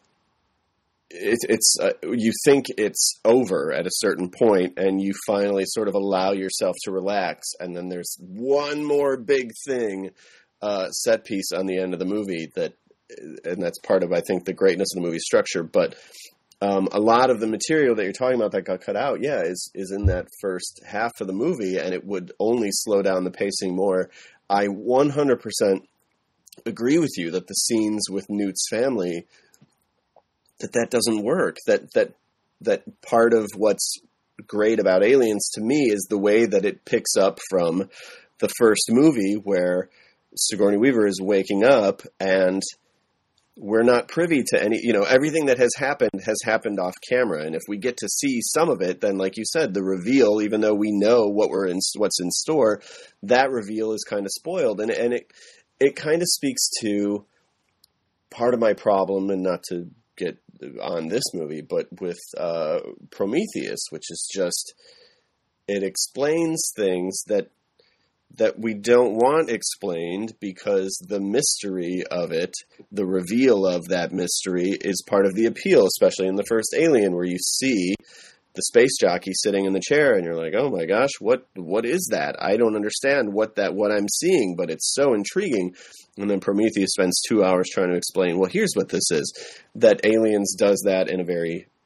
it, it's uh, you think it's over at a certain point, and you finally sort of allow yourself to relax, and then there's one more big thing, uh, set piece on the end of the movie that, and that's part of I think the greatness of the movie's structure, but. Um, a lot of the material that you're talking about that got cut out, yeah, is is in that first half of the movie, and it would only slow down the pacing more. I one hundred percent agree with you that the scenes with Newt's family, that that doesn't work. That that that part of what's great about Aliens to me is the way that it picks up from the first movie, where Sigourney Weaver is waking up and we're not privy to any, you know, everything that has happened has happened off camera. And if we get to see some of it, then like you said, the reveal, even though we know what we're in, what's in store, that reveal is kind of spoiled. And, and it, it kind of speaks to part of my problem, and not to get on this movie, but with uh, Prometheus, which is just, it explains things that that we don't want explained because the mystery of it, the reveal of that mystery, is part of the appeal, especially in the first Alien, where you see the space jockey sitting in the chair and you're like, oh my gosh, what what is that? I don't understand what that what I'm seeing, but it's so intriguing. And then Prometheus spends two hours trying to explain, well, here's what this is. That Aliens does that in a very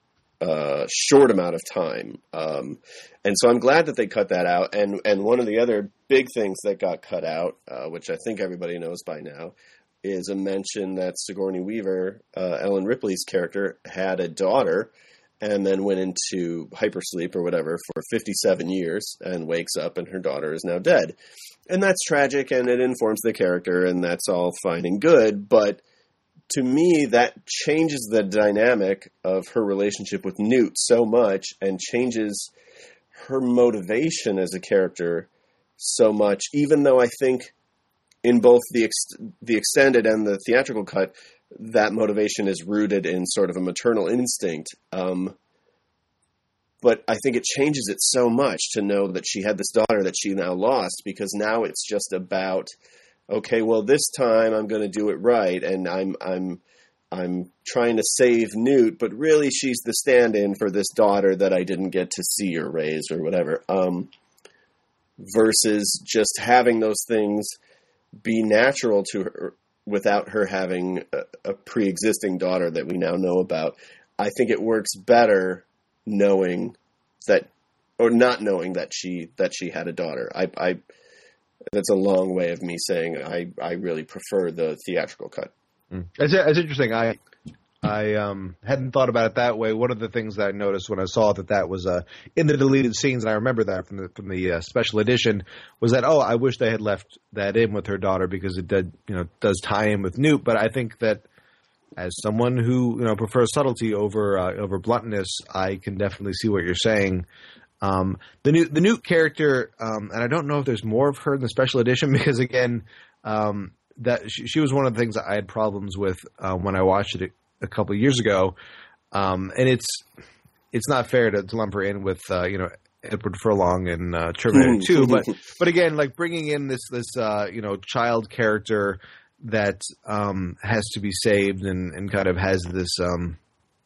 uh, short amount of time. Um, and so I'm glad that they cut that out. And, and one of the other big things that got cut out, uh, which I think everybody knows by now, is a mention that Sigourney Weaver, uh, Ellen Ripley's character, had a daughter and then went into hypersleep or whatever for fifty-seven years and wakes up and her daughter is now dead. And that's tragic and it informs the character and that's all fine and good. But to me, that changes the dynamic of her relationship with Newt so much and changes her motivation as a character so much, even though I think in both the ex- the extended and the theatrical cut, that motivation is rooted in sort of a maternal instinct. Um, but I think it changes it so much to know that she had this daughter that she now lost, because now it's just about, okay, well, this time I'm going to do it right, and I'm I'm I'm trying to save Newt, but really she's the stand-in for this daughter that I didn't get to see or raise or whatever. Um, versus just having those things be natural to her without her having a, a pre-existing daughter that we now know about. I think it works better knowing that, or not knowing that she that she had a daughter. I, I that's a long way of me saying I, I really prefer the theatrical cut. Mm. It's, it's interesting. I I um, hadn't thought about it that way. One of the things that I noticed when I saw that that was uh, in the deleted scenes, and I remember that from the from the uh, special edition, was that, oh, I wish they had left that in with her daughter because it did, you know, does tie in with Newt. But I think that as someone who, you know, prefers subtlety over uh, over bluntness, I can definitely see what you're saying. Um, the new the Newt character, um, and I don't know if there's more of her in the special edition because again, um, that she, she was one of the things that I had problems with uh, when I watched it a couple of years ago, um, and it's it's not fair to, to lump her in with uh, you know Edward Furlong and uh, Terminator two, but but again, like bringing in this this uh, you know child character that um, has to be saved and, and kind of has this um,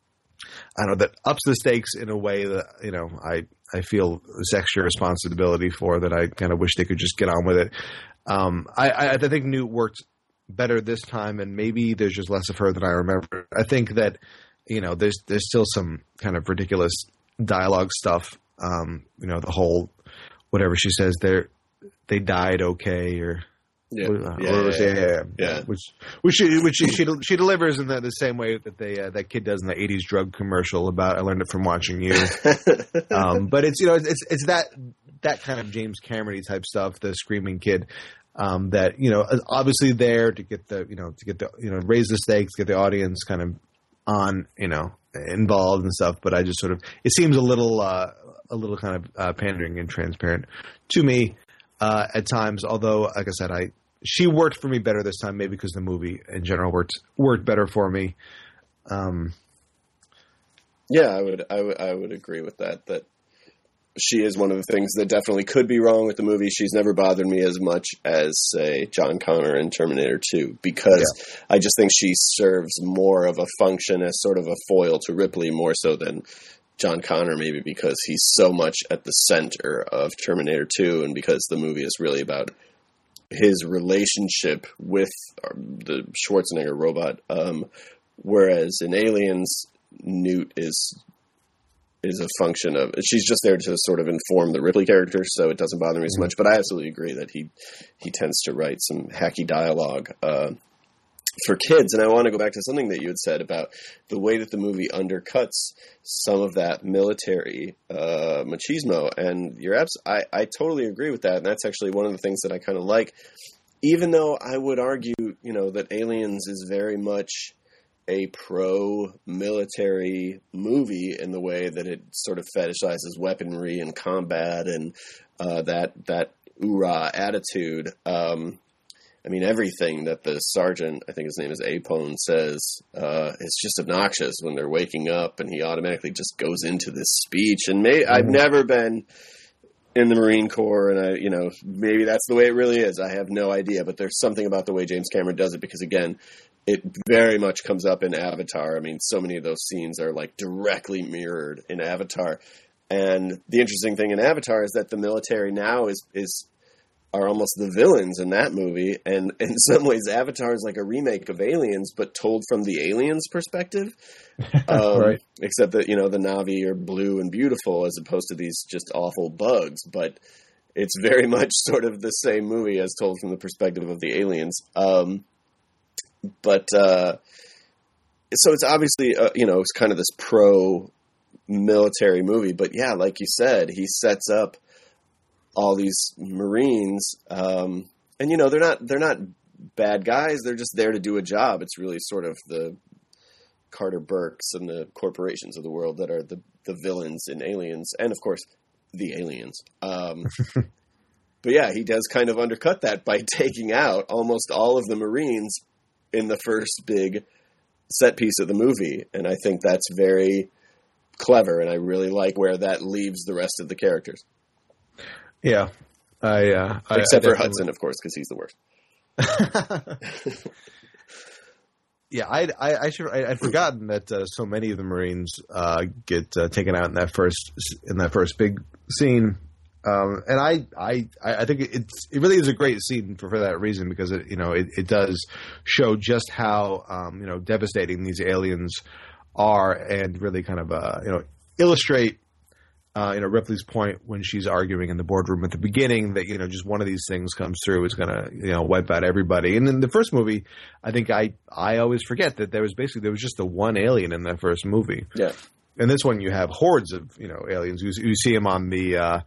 I don't know, that ups the stakes in a way that you know I I feel this extra responsibility for, that I kind of wish they could just get on with it. Um, I, I I think Newt worked better this time, and maybe there's just less of her than I remember. I think that, you know, there's there's still some kind of ridiculous dialogue stuff. Um, you know, the whole whatever she says, they they died okay, or yeah, uh, yeah, or, yeah, yeah, yeah, yeah, yeah. which which she which she she, she delivers in the, the same way that they uh, that kid does in the eighties drug commercial about I learned it from watching you. um, but it's you know it's it's that that kind of James Cameron-y type stuff, the screaming kid. Um, that, you know, obviously there to get the, you know, to get the, you know, raise the stakes, get the audience kind of on, you know, involved and stuff. But I just sort of, it seems a little, uh, a little kind of uh, pandering and transparent to me uh, at times. Although, like I said, I, she worked for me better this time, maybe because the movie in general worked, worked better for me. Um, yeah, I would, I would, I would agree with that, that, she is one of the things that definitely could be wrong with the movie. She's never bothered me as much as, say, John Connor in Terminator two, because yeah. I just think she serves more of a function as sort of a foil to Ripley, more so than John Connor, maybe because he's so much at the center of Terminator two, and because the movie is really about his relationship with the Schwarzenegger robot. Um, whereas in Aliens, Newt is... is a function of, she's just there to sort of inform the Ripley character, so it doesn't bother me as much. But I absolutely agree that he he tends to write some hacky dialogue uh, for kids. And I want to go back to something that you had said about the way that the movie undercuts some of that military uh, machismo. And you're abs- I, I totally agree with that. And that's actually one of the things that I kind of like, even though I would argue, you know, that Aliens is very much a pro-military movie in the way that it sort of fetishizes weaponry and combat and uh, that that oorah attitude. Um, I mean, everything that the sergeant, I think his name is Apone, says, uh, it's just obnoxious when they're waking up, and he automatically just goes into this speech. And may, I've never been in the Marine Corps, and I, you know, maybe that's the way it really is. I have no idea, but there's something about the way James Cameron does it, because again, it very much comes up in Avatar. I mean, so many of those scenes are like directly mirrored in Avatar. And the interesting thing in Avatar is that the military now is, is are almost the villains in that movie. And in some ways, Avatar is like a remake of Aliens, but told from the aliens' perspective. Um, right. Except that, you know, the Na'vi are blue and beautiful as opposed to these just awful bugs. But it's very much sort of the same movie as told from the perspective of the aliens. Um, but, uh, so it's obviously, uh, you know, it's kind of this pro-military movie. But yeah, like you said, he sets up all these Marines, um, and you know they're not they're not bad guys. They're just there to do a job. It's really sort of the Carter Burks and the corporations of the world that are the the villains in Aliens, and of course the aliens. Um, but yeah, he does kind of undercut that by taking out almost all of the Marines in the first big set piece of the movie, and I think that's very clever, and I really like where that leaves the rest of the characters. Yeah, I uh, except I, I for Hudson, of course, because he's the worst. yeah, I I I should I, I'd forgotten that uh, so many of the Marines uh, get uh, taken out in that first in that first big scene, um, and I I I think it's it really is a great scene for, for that reason, because it you know it, it does show just how um, you know devastating these aliens are, and really kind of uh, you know illustrate. Uh, you know, Ripley's point when she's arguing in the boardroom at the beginning that, you know, just one of these things comes through is going to, you know, wipe out everybody. And in the first movie, I think I, I always forget that there was basically, there was just the one alien in that first movie. Yeah. And this one you have hordes of, you know, aliens. You, you see them on the, uh,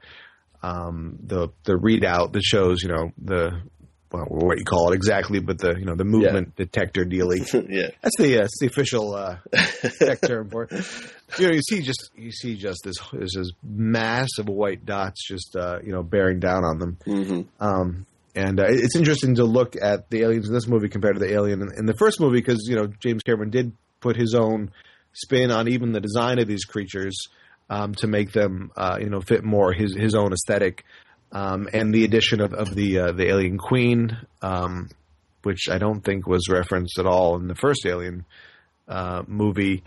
um, the, the readout that shows, you know, the, well, what you call it exactly, but the, you know, the movement yeah. detector dealy. yeah. That's the, uh, that's the official, uh, tech term for it. You know, you see just, you see just this, this, this mass of white dots just, uh, you know, bearing down on them. Mm-hmm. Um, and uh, it's interesting to look at the aliens in this movie compared to the alien in, in the first movie, because, you know, James Cameron did put his own spin on even the design of these creatures, um, to make them, uh, you know, fit more his, his own aesthetic. Um, and the addition of, of the uh, the alien queen, um, which I don't think was referenced at all in the first Alien uh, movie,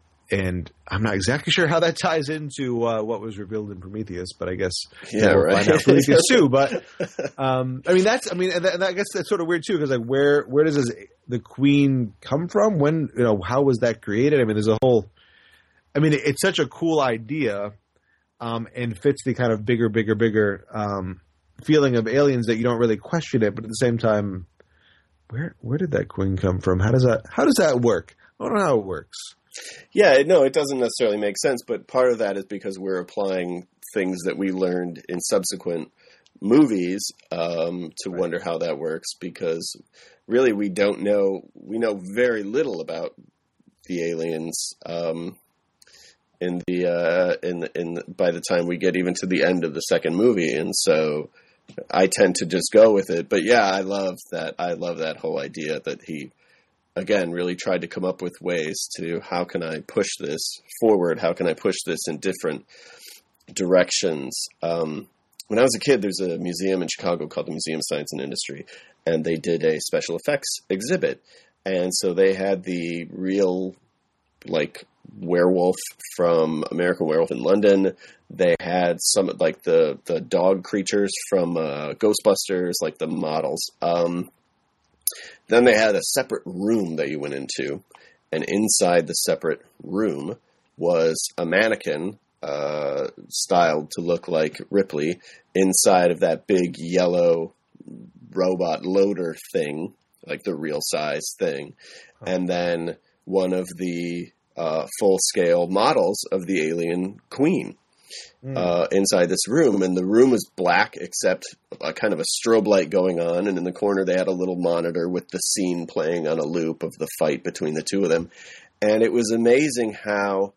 and I'm not exactly sure how that ties into uh, what was revealed in Prometheus, but I guess yeah, we'll right. find out Prometheus too. But um, I mean, that's I mean, and, that, and I guess that's sort of weird too, because like, where where does this, the queen come from? When you know how was that created? I mean, there's a whole. I mean, it, it's such a cool idea. Um, and fits the kind of bigger, bigger, bigger um, feeling of aliens that you don't really question it, but at the same time, where where did that queen come from? How does that how does that work? I don't know how it works. Yeah, no, it doesn't necessarily make sense, but part of that is because we're applying things that we learned in subsequent movies um, to right. wonder how that works, because really we don't know, we know very little about the aliens. Um, In the uh, in the, in the, by the time we get even to the end of the second movie, and so I tend to just go with it. But yeah, I love that. I love that whole idea that he, again, really tried to come up with ways to how can I push this forward? How can I push this in different directions? Um, when I was a kid, there's a museum in Chicago called the Museum of Science and Industry, and they did a special effects exhibit, and so they had the real, like, werewolf from American Werewolf in London. They had some like the the dog creatures from uh, Ghostbusters, like the models. Um, then they had a separate room that you went into, and inside the separate room was a mannequin uh, styled to look like Ripley inside of that big yellow robot loader thing, like the real size thing, and then one of the Uh, full-scale models of the alien queen mm. uh, inside this room. And the room was black except a kind of a strobe light going on. And in the corner, they had a little monitor with the scene playing on a loop of the fight between the two of them. And it was amazing how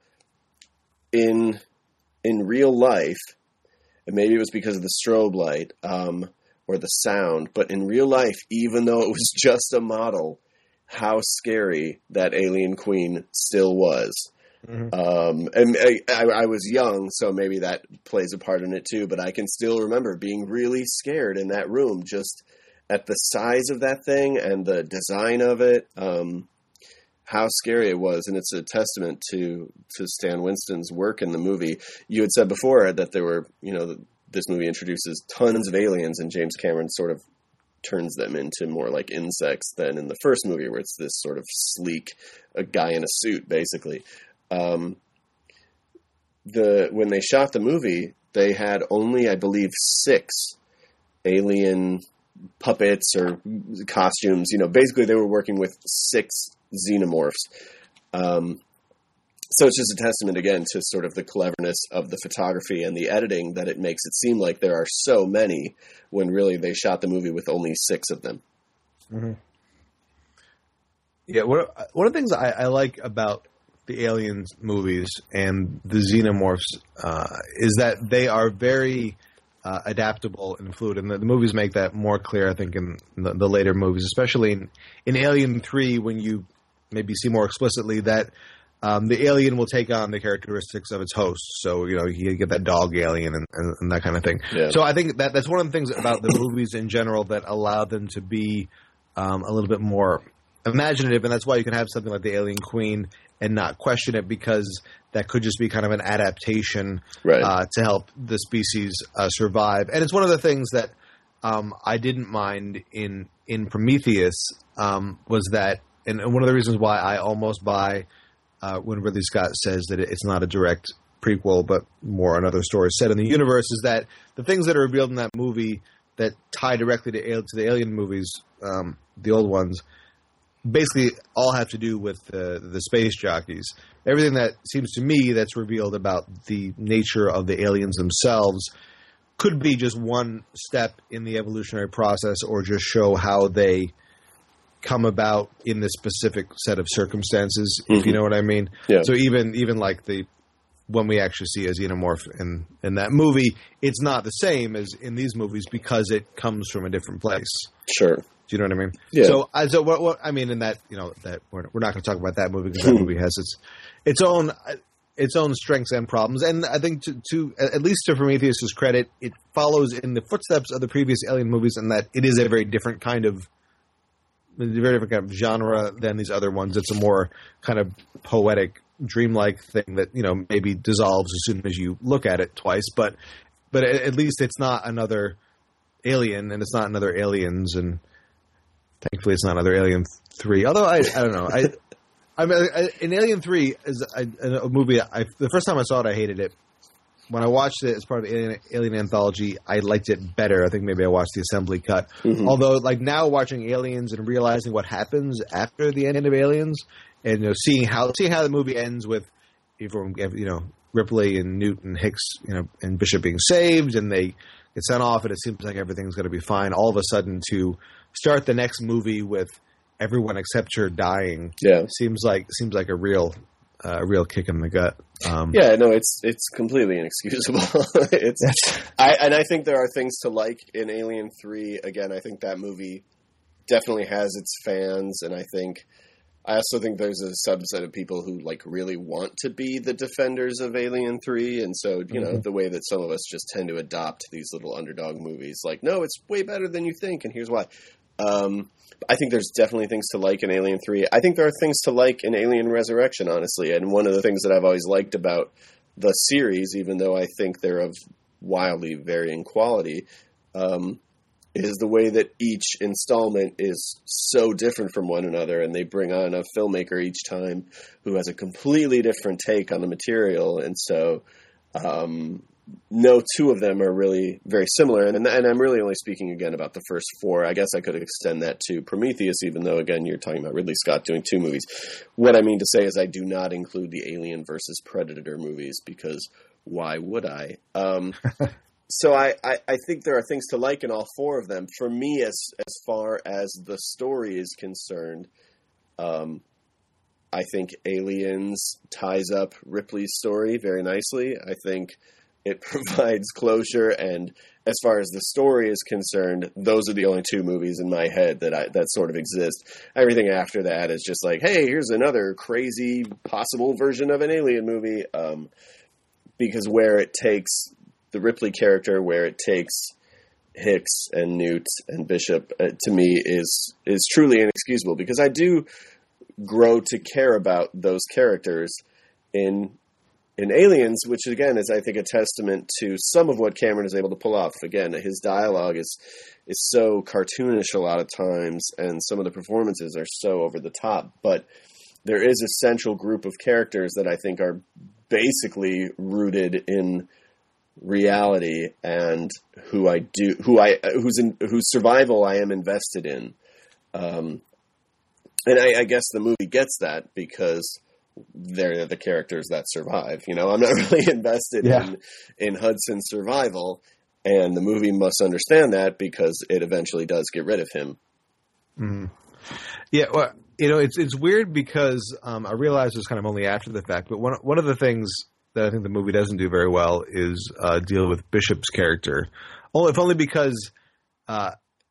in, in real life, and maybe it was because of the strobe light um, or the sound, but in real life, even though it was just a model, how scary that alien queen still was. Mm-hmm. Um, and I, I, I was young, so maybe that plays a part in it too, but I can still remember being really scared in that room, just at the size of that thing and the design of it, um, how scary it was. And it's a testament to, to Stan Winston's work in the movie. You had said before that there were, you know, this movie introduces tons of aliens, and James Cameron sort of turns them into more like insects than in the first movie, where it's this sort of sleek, a guy in a suit, basically. Um, the when they shot the movie, they had only, I believe, six alien puppets or costumes. You know, basically they were working with six xenomorphs. Um, so it's just a testament, again, to sort of the cleverness of the photography and the editing, that it makes it seem like there are so many when really they shot the movie with only six of them. Mm-hmm. Yeah, one of, one of the things I, I like about the Aliens movies and the xenomorphs uh, is that they are very uh, adaptable and fluid, and the, the movies make that more clear, I think, in the, the later movies, especially in, in Alien three, when you maybe see more explicitly that um, the alien will take on the characteristics of its host. So, you know, you get that dog alien and, and, and that kind of thing. Yeah. So I think that that's one of the things about the movies in general that allow them to be um, a little bit more imaginative, and that's why you can have something like the Alien Queen and not question it, because that could just be kind of an adaptation right. uh, to help the species uh, survive. And it's one of the things that um, I didn't mind in in Prometheus um, was that, and one of the reasons why I almost buy uh, when Ridley Scott says that it's not a direct prequel but more another story set in the universe, is that the things that are revealed in that movie that tie directly to, to the Alien movies, um, the old ones, basically all have to do with the, the space jockeys. Everything that seems to me that's revealed about the nature of the aliens themselves could be just one step in the evolutionary process, or just show how they come about in this specific set of circumstances, mm-hmm. if you know what I mean. Yeah. So even even like the when we actually see a xenomorph in, in that movie, it's not the same as in these movies because it comes from a different place. Sure. Do you know what I mean? Yeah. So, uh, so what, what I mean in that, you know, that we're, we're not going to talk about that movie because that movie has its its own its own strengths and problems. And I think to, to at least to Prometheus's credit, it follows in the footsteps of the previous Alien movies, in that it is a very different kind of a very different kind of genre than these other ones. It's a more kind of poetic, dreamlike thing that, you know, maybe dissolves as soon as you look at it twice. But but at least it's not another Alien, and it's not another Aliens, and thankfully, it's not another Alien three. Although I, I don't know. I, I mean, I, in Alien three is a, a movie. I, the first time I saw it, I hated it. When I watched it as part of the Alien, Alien Anthology, I liked it better. I think maybe I watched the assembly cut. Mm-hmm. Although, like now, watching Aliens and realizing what happens after the end of Aliens, and you know, seeing how seeing how the movie ends with, everyone, you know, Ripley and Newt and Hicks, you know, and Bishop being saved, and they get sent off, and it seems like everything's going to be fine. All of a sudden, to start the next movie with everyone except her dying, yeah, seems like seems like a real uh, a real kick in the gut. Um, yeah, no, it's it's completely inexcusable. it's I and I think there are things to like in Alien three. Again, I think that movie definitely has its fans, and I think I also think there's a subset of people who like really want to be the defenders of Alien three, and so you mm-hmm. know the way that some of us just tend to adopt these little underdog movies, like no, it's way better than you think, and here's why. Um, I think there's definitely things to like in Alien three. I think there are things to like in Alien Resurrection, honestly, and one of the things that I've always liked about the series, even though I think they're of wildly varying quality, um, is the way that each installment is so different from one another, and they bring on a filmmaker each time who has a completely different take on the material, and so um, no two of them are really very similar. And, and I'm really only speaking again about the first four. I guess I could extend that to Prometheus, even though, again, you're talking about Ridley Scott doing two movies. What I mean to say is I do not include the Alien versus Predator movies, because why would I? Um, so I, I, I think there are things to like in all four of them. For me, as as far as the story is concerned, um, I think Aliens ties up Ripley's story very nicely. I think it provides closure, and as far as the story is concerned, those are the only two movies in my head that I, that sort of exist. Everything after that is just like, hey, here's another crazy possible version of an Alien movie. Um, because where it takes the Ripley character, where it takes Hicks and Newt and Bishop, uh, to me is is truly inexcusable, because I do grow to care about those characters in in Aliens, which again is, I think, a testament to some of what Cameron is able to pull off. Again, his dialogue is is so cartoonish a lot of times, and some of the performances are so over the top. But there is a central group of characters that I think are basically rooted in reality, and who I do, who I, whose in, whose survival I am invested in. Um, and I, I guess the movie gets that because they're the characters that survive. You know, I'm not really invested yeah. in, in Hudson's survival, and the movie must understand that because it eventually does get rid of him. Mm. Yeah. Well, you know, it's, it's weird because, um, I realized this kind of only after the fact, but one, one of the things that I think the movie doesn't do very well is, uh, deal with Bishop's character. Only, if only because, uh,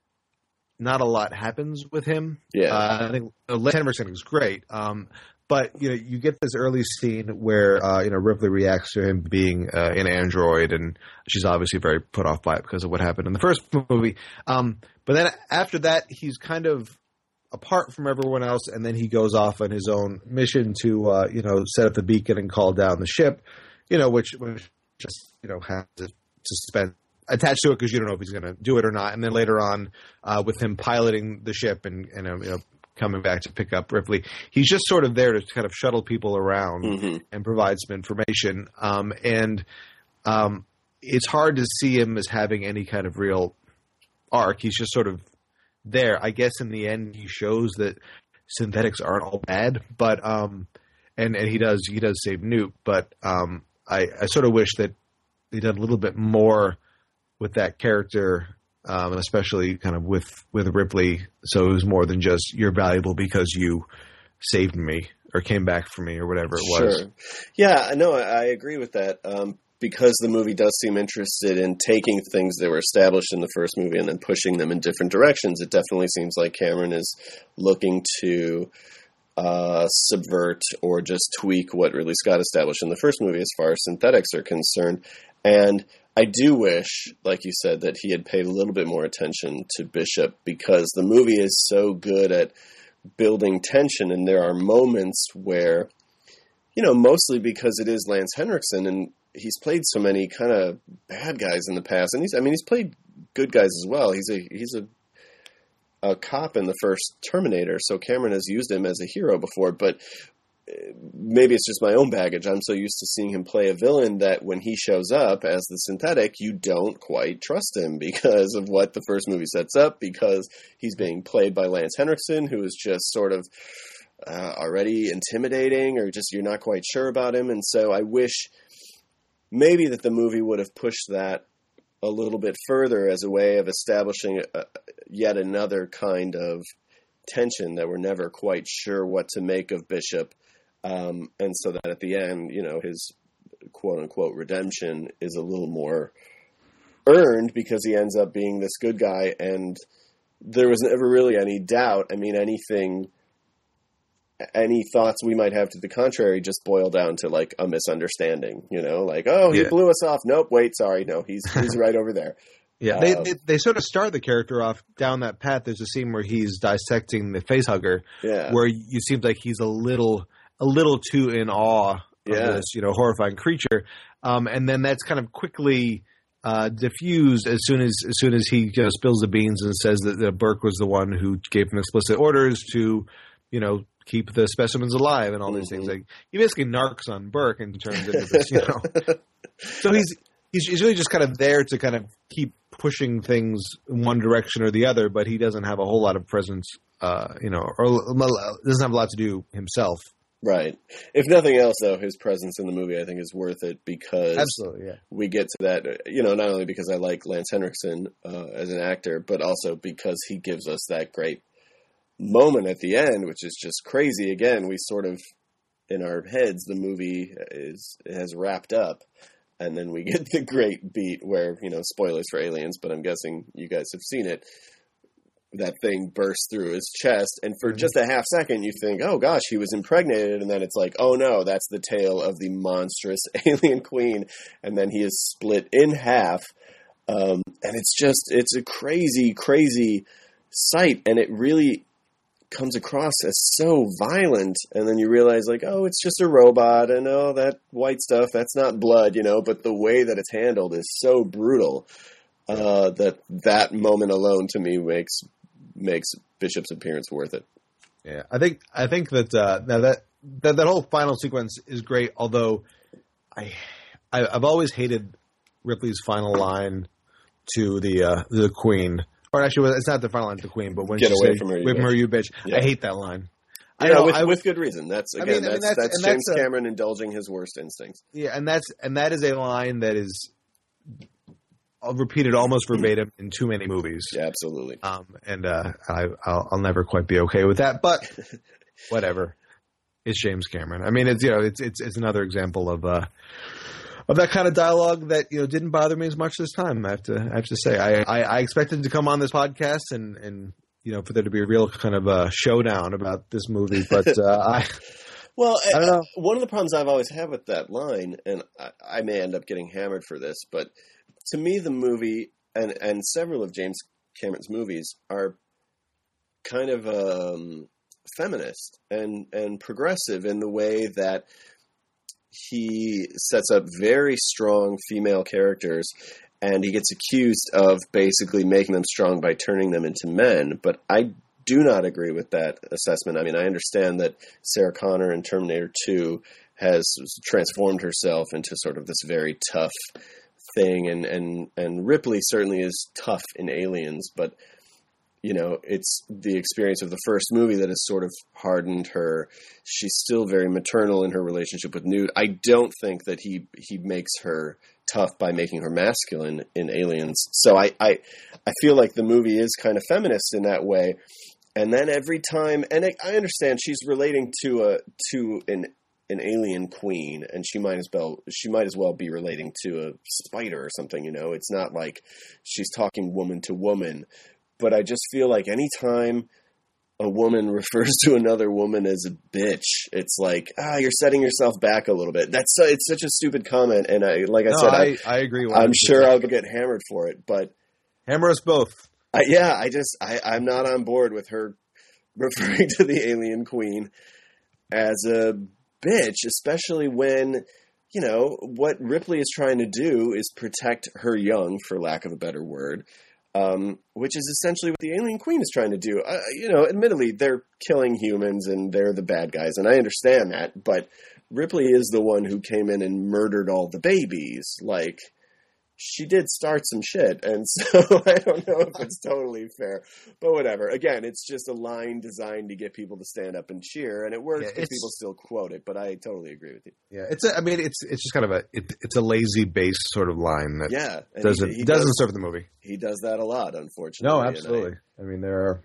not a lot happens with him. Yeah. Uh, I think Lance Henriksen is great. Um, But, you know, you get this early scene where, uh, you know, Ripley reacts to him being uh, an android, and she's obviously very put off by it because of what happened in the first movie. Um, but then after that, he's kind of apart from everyone else, and then he goes off on his own mission to, uh, you know, set up the beacon and call down the ship, you know, which, which just, you know, has a suspense attached to it because you don't know if he's going to do it or not. And then later on, uh, with him piloting the ship and, and uh, you know, coming back to pick up Ripley, he's just sort of there to kind of shuttle people around mm-hmm. and provide some information. Um, and um, it's hard to see him as having any kind of real arc. He's just sort of there. I guess in the end, he shows that synthetics aren't all bad, but um, and and he does he does save Newt. But um, I, I sort of wish that they did a little bit more with that character. Um, and especially kind of with, with Ripley, so it was more than just you're valuable because you saved me or came back for me or whatever it was. Sure. Yeah, no, I agree with that. Um, because the movie does seem interested in taking things that were established in the first movie and then pushing them in different directions. It definitely seems like Cameron is looking to uh, subvert or just tweak what Ridley Scott established in the first movie as far as synthetics are concerned. And I do wish, like you said, that he had paid a little bit more attention to Bishop, because the movie is so good at building tension, and there are moments where, you know, mostly because it is Lance Henriksen, and he's played so many kind of bad guys in the past, and he's, I mean, he's played good guys as well. He's a he's a a cop in the first Terminator, so Cameron has used him as a hero before, but maybe it's just my own baggage. I'm so used to seeing him play a villain that when he shows up as the synthetic, you don't quite trust him because of what the first movie sets up, because he's being played by Lance Henriksen, who is just sort of uh, already intimidating, or just you're not quite sure about him. And so I wish maybe that the movie would have pushed that a little bit further as a way of establishing a, yet another kind of tension that we're never quite sure what to make of Bishop. Um, and so that at the end, you know, his quote unquote redemption is a little more earned because he ends up being this good guy. And there was never really any doubt. I mean, anything, any thoughts we might have to the contrary just boil down to like a misunderstanding, you know, like, oh, he yeah. blew us off. Nope. Wait, sorry. No, he's, he's right over there. Yeah, they, um, they they sort of start the character off down that path. There's a scene where he's dissecting the facehugger, yeah. where you seems like he's a little a little too in awe of yeah. this, you know, horrifying creature, um, and then that's kind of quickly uh, diffused as soon as as soon as he you know, spills the beans and says that, that Burke was the one who gave him explicit orders to, you know, keep the specimens alive and all mm-hmm. these things. Like he basically narcs on Burke and turns into this, you know. So he's. He's, he's really just kind of there to kind of keep pushing things in one direction or the other, but he doesn't have a whole lot of presence, uh, you know, or doesn't have a lot to do himself. Right. If nothing else, though, his presence in the movie, I think, is worth it because Absolutely, yeah. we get to that, you know, not only because I like Lance Henriksen uh, as an actor, but also because he gives us that great moment at the end, which is just crazy. Again, we sort of, in our heads, the movie is has wrapped up. And then we get the great beat where, you know, spoilers for Aliens, but I'm guessing you guys have seen it. That thing bursts through his chest. And for mm-hmm. just a half second, you think, oh, gosh, he was impregnated. And then it's like, oh, no, that's the tale of the monstrous alien queen. And then he is split in half. Um, and it's just, it's a crazy, crazy sight. And it really comes across as so violent, and then you realize, like, oh, it's just a robot, and oh, that white stuff, that's not blood, you know, but the way that it's handled is so brutal uh, that that moment alone, to me, makes makes Bishop's appearance worth it. Yeah, I think I think that uh, now that, that that whole final sequence is great, although I, I I've always hated Ripley's final line to the uh, the Queen. Or actually, it's not the final line to the Queen, but when Get she away said, from her, you "Whip bitch." her, you bitch." Yeah. I hate that line. Yeah, I know, with, I, with good reason. That's again, I mean, I mean, that's, that's- that's and James that's a- Cameron indulging his worst instincts. Yeah, and that's and that is a line that is repeated almost verbatim in too many movies. Yeah, absolutely. Um, and uh, I, I'll, I'll never quite be okay with that, but whatever. It's James Cameron. I mean, it's you know, it's it's it's another example of uh, of that kind of dialogue that you know didn't bother me as much this time. I have to I have to say, I I, I expected to come on this podcast and and you know for there to be a real kind of uh, showdown about this movie, but uh, I. Well, I don't know. One of the problems I've always had with that line, and I, I may end up getting hammered for this, but to me, the movie and and several of James Cameron's movies are kind of um, feminist and and progressive in the way that he sets up very strong female characters, and he gets accused of basically making them strong by turning them into men. But I do not agree with that assessment. I mean, I understand that Sarah Connor in Terminator two has transformed herself into sort of this very tough thing, and, and, and Ripley certainly is tough in Aliens, but you know, it's the experience of the first movie that has sort of hardened her. She's still very maternal in her relationship with Newt. I don't think that he he makes her tough by making her masculine in Aliens. So I, I, I feel like the movie is kind of feminist in that way. And then every time, and I, I understand she's relating to a to an an alien queen, and she might as well she might as well be relating to a spider or something. You know, it's not like she's talking woman to woman. But I just feel like anytime a woman refers to another woman as a bitch, it's like, ah, you're setting yourself back a little bit. That's uh, it's such a stupid comment, and I, like I No, said, I, I, I agree. I'm sure I'll get hammered for it. But Hammer us both. I, yeah, I just I, I'm not on board with her referring to the alien queen as a bitch, especially when, you know, what Ripley is trying to do is protect her young, for lack of a better word. Um, which is essentially what the alien queen is trying to do. Uh, you know, admittedly, they're killing humans and they're the bad guys, and I understand that, but Ripley is the one who came in and murdered all the babies. Like, she did start some shit, and so I don't know if it's totally fair, but whatever. Again, it's just a line designed to get people to stand up and cheer, and it works Yeah, because it's- people still quote it, but I totally agree with you. Yeah, it's. A, I mean, it's it's just kind of a it, it's a lazy base sort of line that Yeah. and doesn't he, he doesn't does, serve the movie. He does that a lot, unfortunately. No, and I- absolutely. I, mean, there are.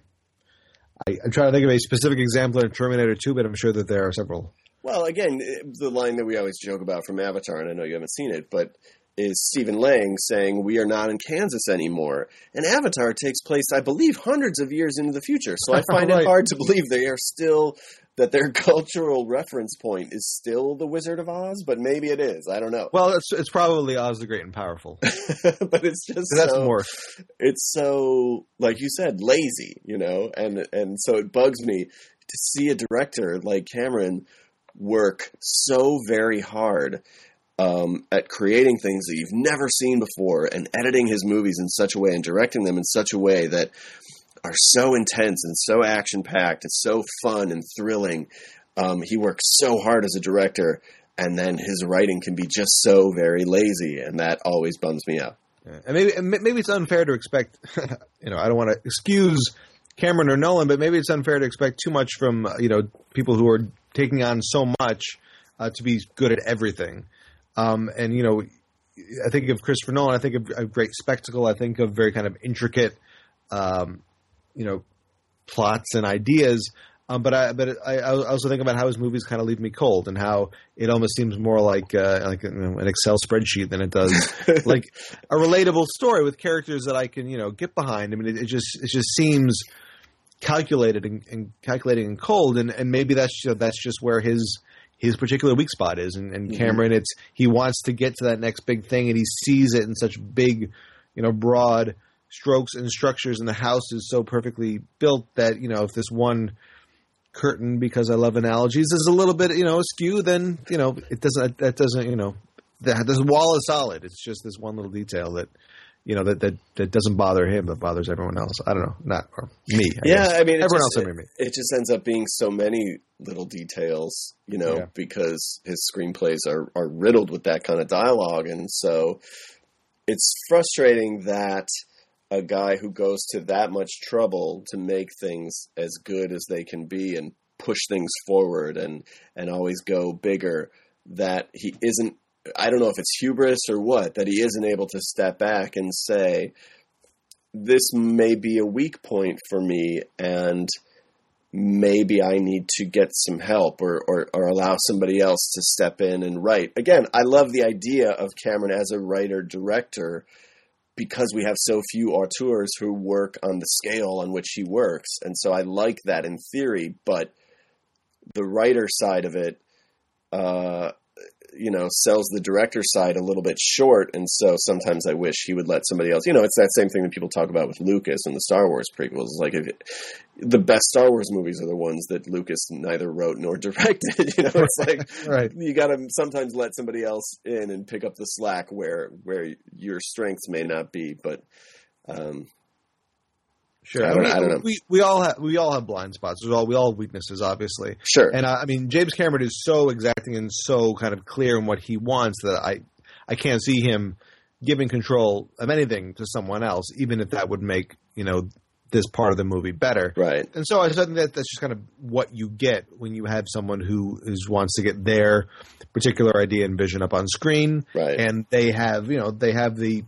I, I'm trying to think of a specific example in Terminator two, but I'm sure that there are several. Well, again, the line that we always joke about from Avatar, and I know you haven't seen it, but is Stephen Lang saying, "We are not in Kansas anymore." And Avatar takes place, I believe, hundreds of years into the future. So I find Right. it hard to believe they are still, that their cultural reference point is still the Wizard of Oz, but maybe it is. I don't know. Well, it's it's probably Oz the Great and Powerful. But it's just That's so, more. it's so, like you said, lazy, you know, and and so it bugs me to see a director like Cameron work so very hard um, at creating things that you've never seen before and editing his movies in such a way and directing them in such a way that are so intense and so action-packed and so fun and thrilling. Um, he works so hard as a director, and then his writing can be just so very lazy, and that always bums me out. Yeah. And maybe and maybe it's unfair to expect. You know, I don't want to excuse Cameron or Nolan, but maybe it's unfair to expect too much from uh, you know people who are taking on so much uh, to be good at everything. Um, and you know, I think of Christopher Nolan. I think of a great spectacle. I think of very kind of intricate, um, you know, plots and ideas. Um, but I, but I, I also think about how his movies kind of leave me cold, and how it almost seems more like uh, like you know, an Excel spreadsheet than it does like a relatable story with characters that I can you know get behind. I mean, it, it just it just seems calculated and, and calculating and cold, and, and maybe that's you know, that's just where his his particular weak spot is. And, and Cameron, it's he wants to get to that next big thing, and he sees it in such big, you know, broad strokes and structures, and the house is so perfectly built that you know if this one curtain because I love analogies is a little bit, you know, askew, then, you know, it doesn't, that doesn't, you know, that this wall is solid. It's just this one little detail that, you know, that, that, that doesn't bother him, but bothers everyone else. I don't know. Not or me. I yeah. guess. I mean, everyone just, else, I mean me. It just ends up being so many little details, you know, Yeah. because his screenplays are, are riddled with that kind of dialogue. And so it's frustrating that a guy who goes to that much trouble to make things as good as they can be and push things forward and, and always go bigger, that he isn't, I don't know if it's hubris or what, that he isn't able to step back and say, this may be a weak point for me and maybe I need to get some help or, or, or allow somebody else to step in and write. Again, I love the idea of Cameron as a writer-director because we have so few auteurs who work on the scale on which he works. And so I like that in theory, but the writer side of it, uh, you know, sells the director side a little bit short. And so sometimes I wish he would let somebody else, you know, it's that same thing that people talk about with Lucas and the Star Wars prequels. It's like if it, the best Star Wars movies are the ones that Lucas neither wrote nor directed. You know, it's like, right. You got to sometimes let somebody else in and pick up the slack where, where your strengths may not be, but, um, Sure, I don't, I, mean, I don't know. We we all have we all have blind spots. There's all we all have weaknesses, obviously. Sure. And I, I mean, James Cameron is so exacting and so kind of clear in what he wants that I I can't see him giving control of anything to someone else, even if that would make, you know, this part of the movie better. Right. And so I think that that's just kind of what you get when you have someone who is wants to get their particular idea and vision up on screen. Right. And they have, you know, they have the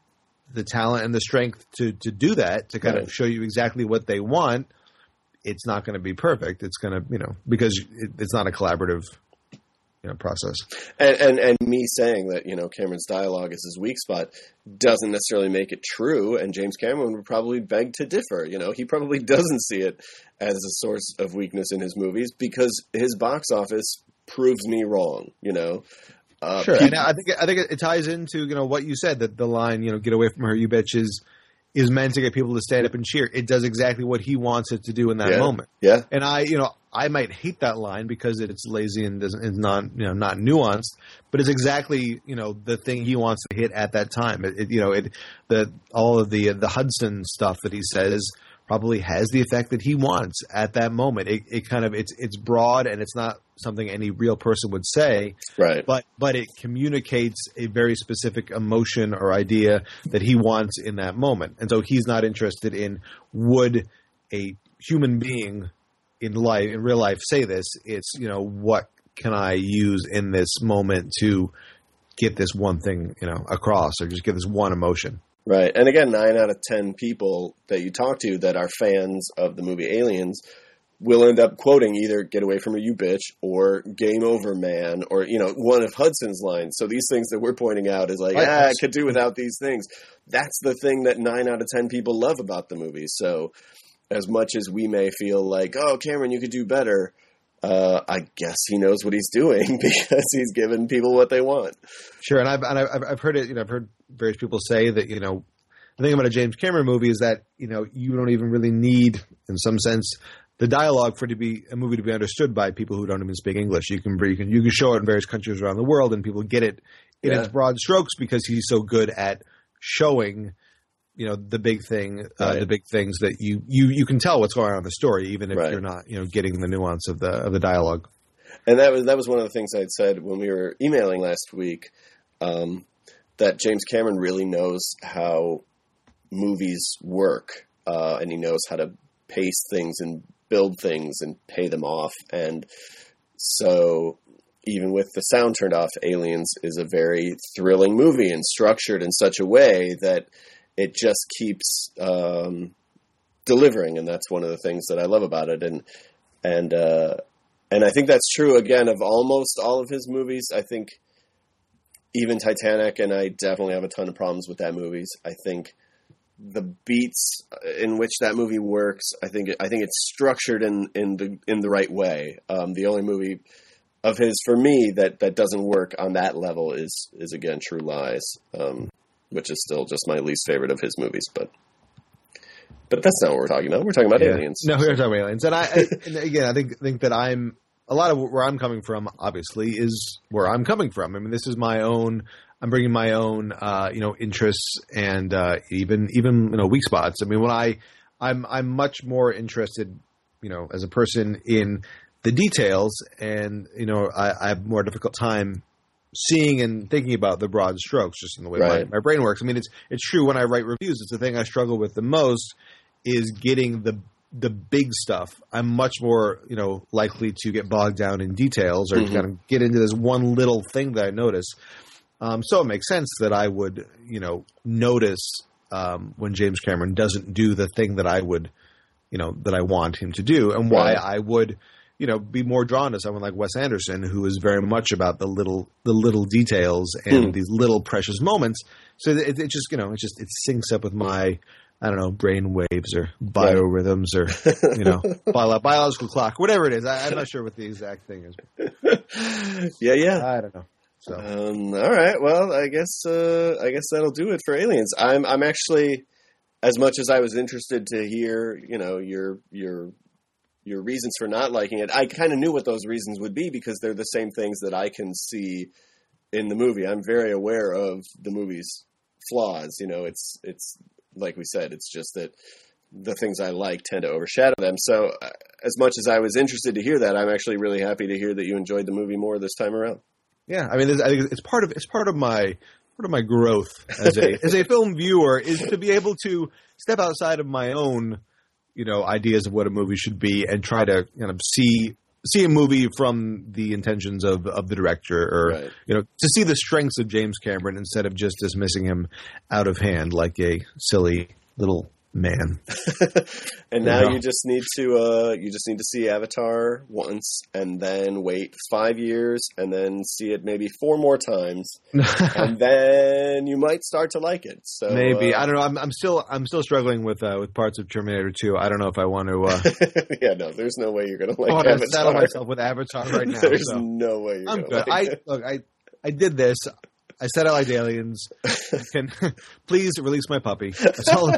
the talent and the strength to, to do that, to kind right. of show you exactly what they want. It's not going to be perfect. It's going to, you know, because it, it's not a collaborative, you know, process. And, and and me saying that, you know, Cameron's dialogue is his weak spot doesn't necessarily make it true. And James Cameron would probably beg to differ. You know, he probably doesn't see it as a source of weakness in his movies because his box office proves me wrong, you know. Uh, sure, people, and I think I think it ties into, you know, what you said, that the line, you know, "Get away from her, you bitch," is is meant to get people to stand up and cheer. It does exactly what he wants it to do in that yeah, moment. Yeah, and I, you know, I might hate that line because it's lazy and doesn't, it's not, you know, not nuanced, but it's exactly, you know, the thing he wants to hit at that time. It, it, you know, it the all of the the Hudson stuff that he says probably has the effect that he wants at that moment. It, it kind of it's it's broad and it's not something any real person would say, right? But but it communicates a very specific emotion or idea that he wants in that moment, and so he's not interested in would a human being in life in real life say this. It's, you know, what can I use in this moment to get this one thing, you know, across, or just get this one emotion. Right. And again, nine out of ten people that you talk to that are fans of the movie Aliens will end up quoting either "Get away from her, you bitch," or "Game over, man," or, you know, one of Hudson's lines. So these things that we're pointing out is like, right. ah, I could do without these things. That's the thing that nine out of ten people love about the movie. So as much as we may feel like, oh, Cameron, you could do better, Uh, I guess he knows what he's doing because he's giving people what they want. Sure, and I've and I've, I've heard it. You know, I've heard various people say that, you know, the thing about a James Cameron movie is that, you know, you don't even really need, in some sense, the dialogue for it to be a movie to be understood by people who don't even speak English. You can you can you can show it in various countries around the world, and people get it in Yeah. its broad strokes because he's so good at showing, you know, the big thing, uh, Right. the big things that you, you, you can tell what's going on in the story, even if Right. you're not, you know, getting the nuance of the of the dialogue. And that was that was one of the things I had said when we were emailing last week, um, that James Cameron really knows how movies work, uh, and he knows how to pace things and build things and pay them off. And so even with the sound turned off, Aliens is a very thrilling movie and structured in such a way that it just keeps um, delivering. And that's one of the things that I love about it. And, and, uh, and I think that's true, again, of almost all of his movies. I think even Titanic, and I definitely have a ton of problems with that movie. I think the beats in which that movie works, I think I think it's structured in, in the in the right way. Um, the only movie of his, for me, that, that doesn't work on that level is is again True Lies, um, which is still just my least favorite of his movies. But But that's not what we're talking about. We're talking about yeah. aliens. No, we're talking about aliens. And I, I and again, I think think that I'm a lot of where I'm coming from. Obviously, is where I'm coming from. I mean, this is my own. I'm bringing my own, uh, you know, interests and uh, even even you know weak spots. I mean, when I I'm I'm much more interested, you know, as a person in the details, and you know, I, I have a more difficult time seeing and thinking about the broad strokes, just in the way right. my, my brain works. I mean, it's it's true when I write reviews. It's the thing I struggle with the most is getting the the big stuff. I'm much more, you know, likely to get bogged down in details or mm-hmm. to kind of get into this one little thing that I notice. Um, so it makes sense that I would, you know, notice um, when James Cameron doesn't do the thing that I would, you know, that I want him to do, and why right. I would, you know, be more drawn to someone like Wes Anderson, who is very much about the little, the little details and hmm. these little precious moments. So it, it just, you know, it just it syncs up with my, I don't know, brain waves or biorhythms or, you know, bio- biological clock, whatever it is. I, I'm not sure what the exact thing is. yeah, yeah. I don't know. So. Um, all right. Well, I guess uh, I guess that'll do it for Aliens. I'm I'm actually, as much as I was interested to hear, you know, your your your reasons for not liking it, I kind of knew what those reasons would be because they're the same things that I can see in the movie. I'm very aware of the movie's flaws. You know, it's it's like we said, it's just that the things I like tend to overshadow them. So, uh, as much as I was interested to hear that, I'm actually really happy to hear that you enjoyed the movie more this time around. Yeah, I mean, I think it's part of it's part of my part of my growth as a as a film viewer is to be able to step outside of my own, you know, ideas of what a movie should be and try to kind of see see a movie from the intentions of, of the director, or right. you know, to see the strengths of James Cameron instead of just dismissing him out of hand like a silly little man. And now you just need to uh, you just need to see Avatar once, and then wait five years, and then see it maybe four more times, and then you might start to like it. So maybe uh, I don't know. I'm, I'm still I'm still struggling with uh, with parts of Terminator two. I don't know if I want to. Uh, yeah, no, there's no way you're going to like. I want Avatar. to settle myself with Avatar right now. There's so. no way. You're I'm gonna good. Like I it. look. I I did this. I said I liked aliens. Can please release my puppy? That's all.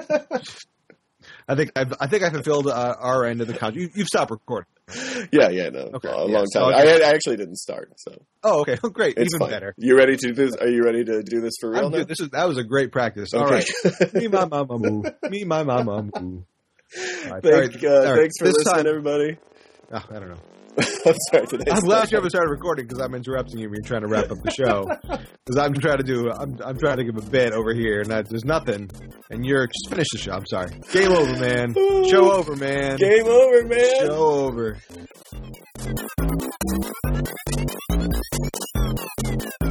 I think I've, I think I fulfilled uh, our end of the contract. You, you've stopped recording. Yeah, yeah, no, okay, a yeah, long so time. I, I actually didn't start. So. Oh, okay. Oh, great. It's Even fine. better. You ready to do this? Are you ready to do this for real? I'm now? Good. This is that was a great practice. All okay. right. Me, my mama, moo. Me, my mama, moo. Right. Thank, right. Uh, right. Thanks for this listening, time, everybody. Oh, I don't know. I'm sorry. I'm glad you haven't started recording because I'm interrupting you when you're trying to wrap up the show. Because I'm trying to do, I'm, I'm trying to give a bit over here, and I, there's nothing. And you're just finish the show. I'm sorry. Game over, man. Ooh, show over, man. Game over, man. Show over.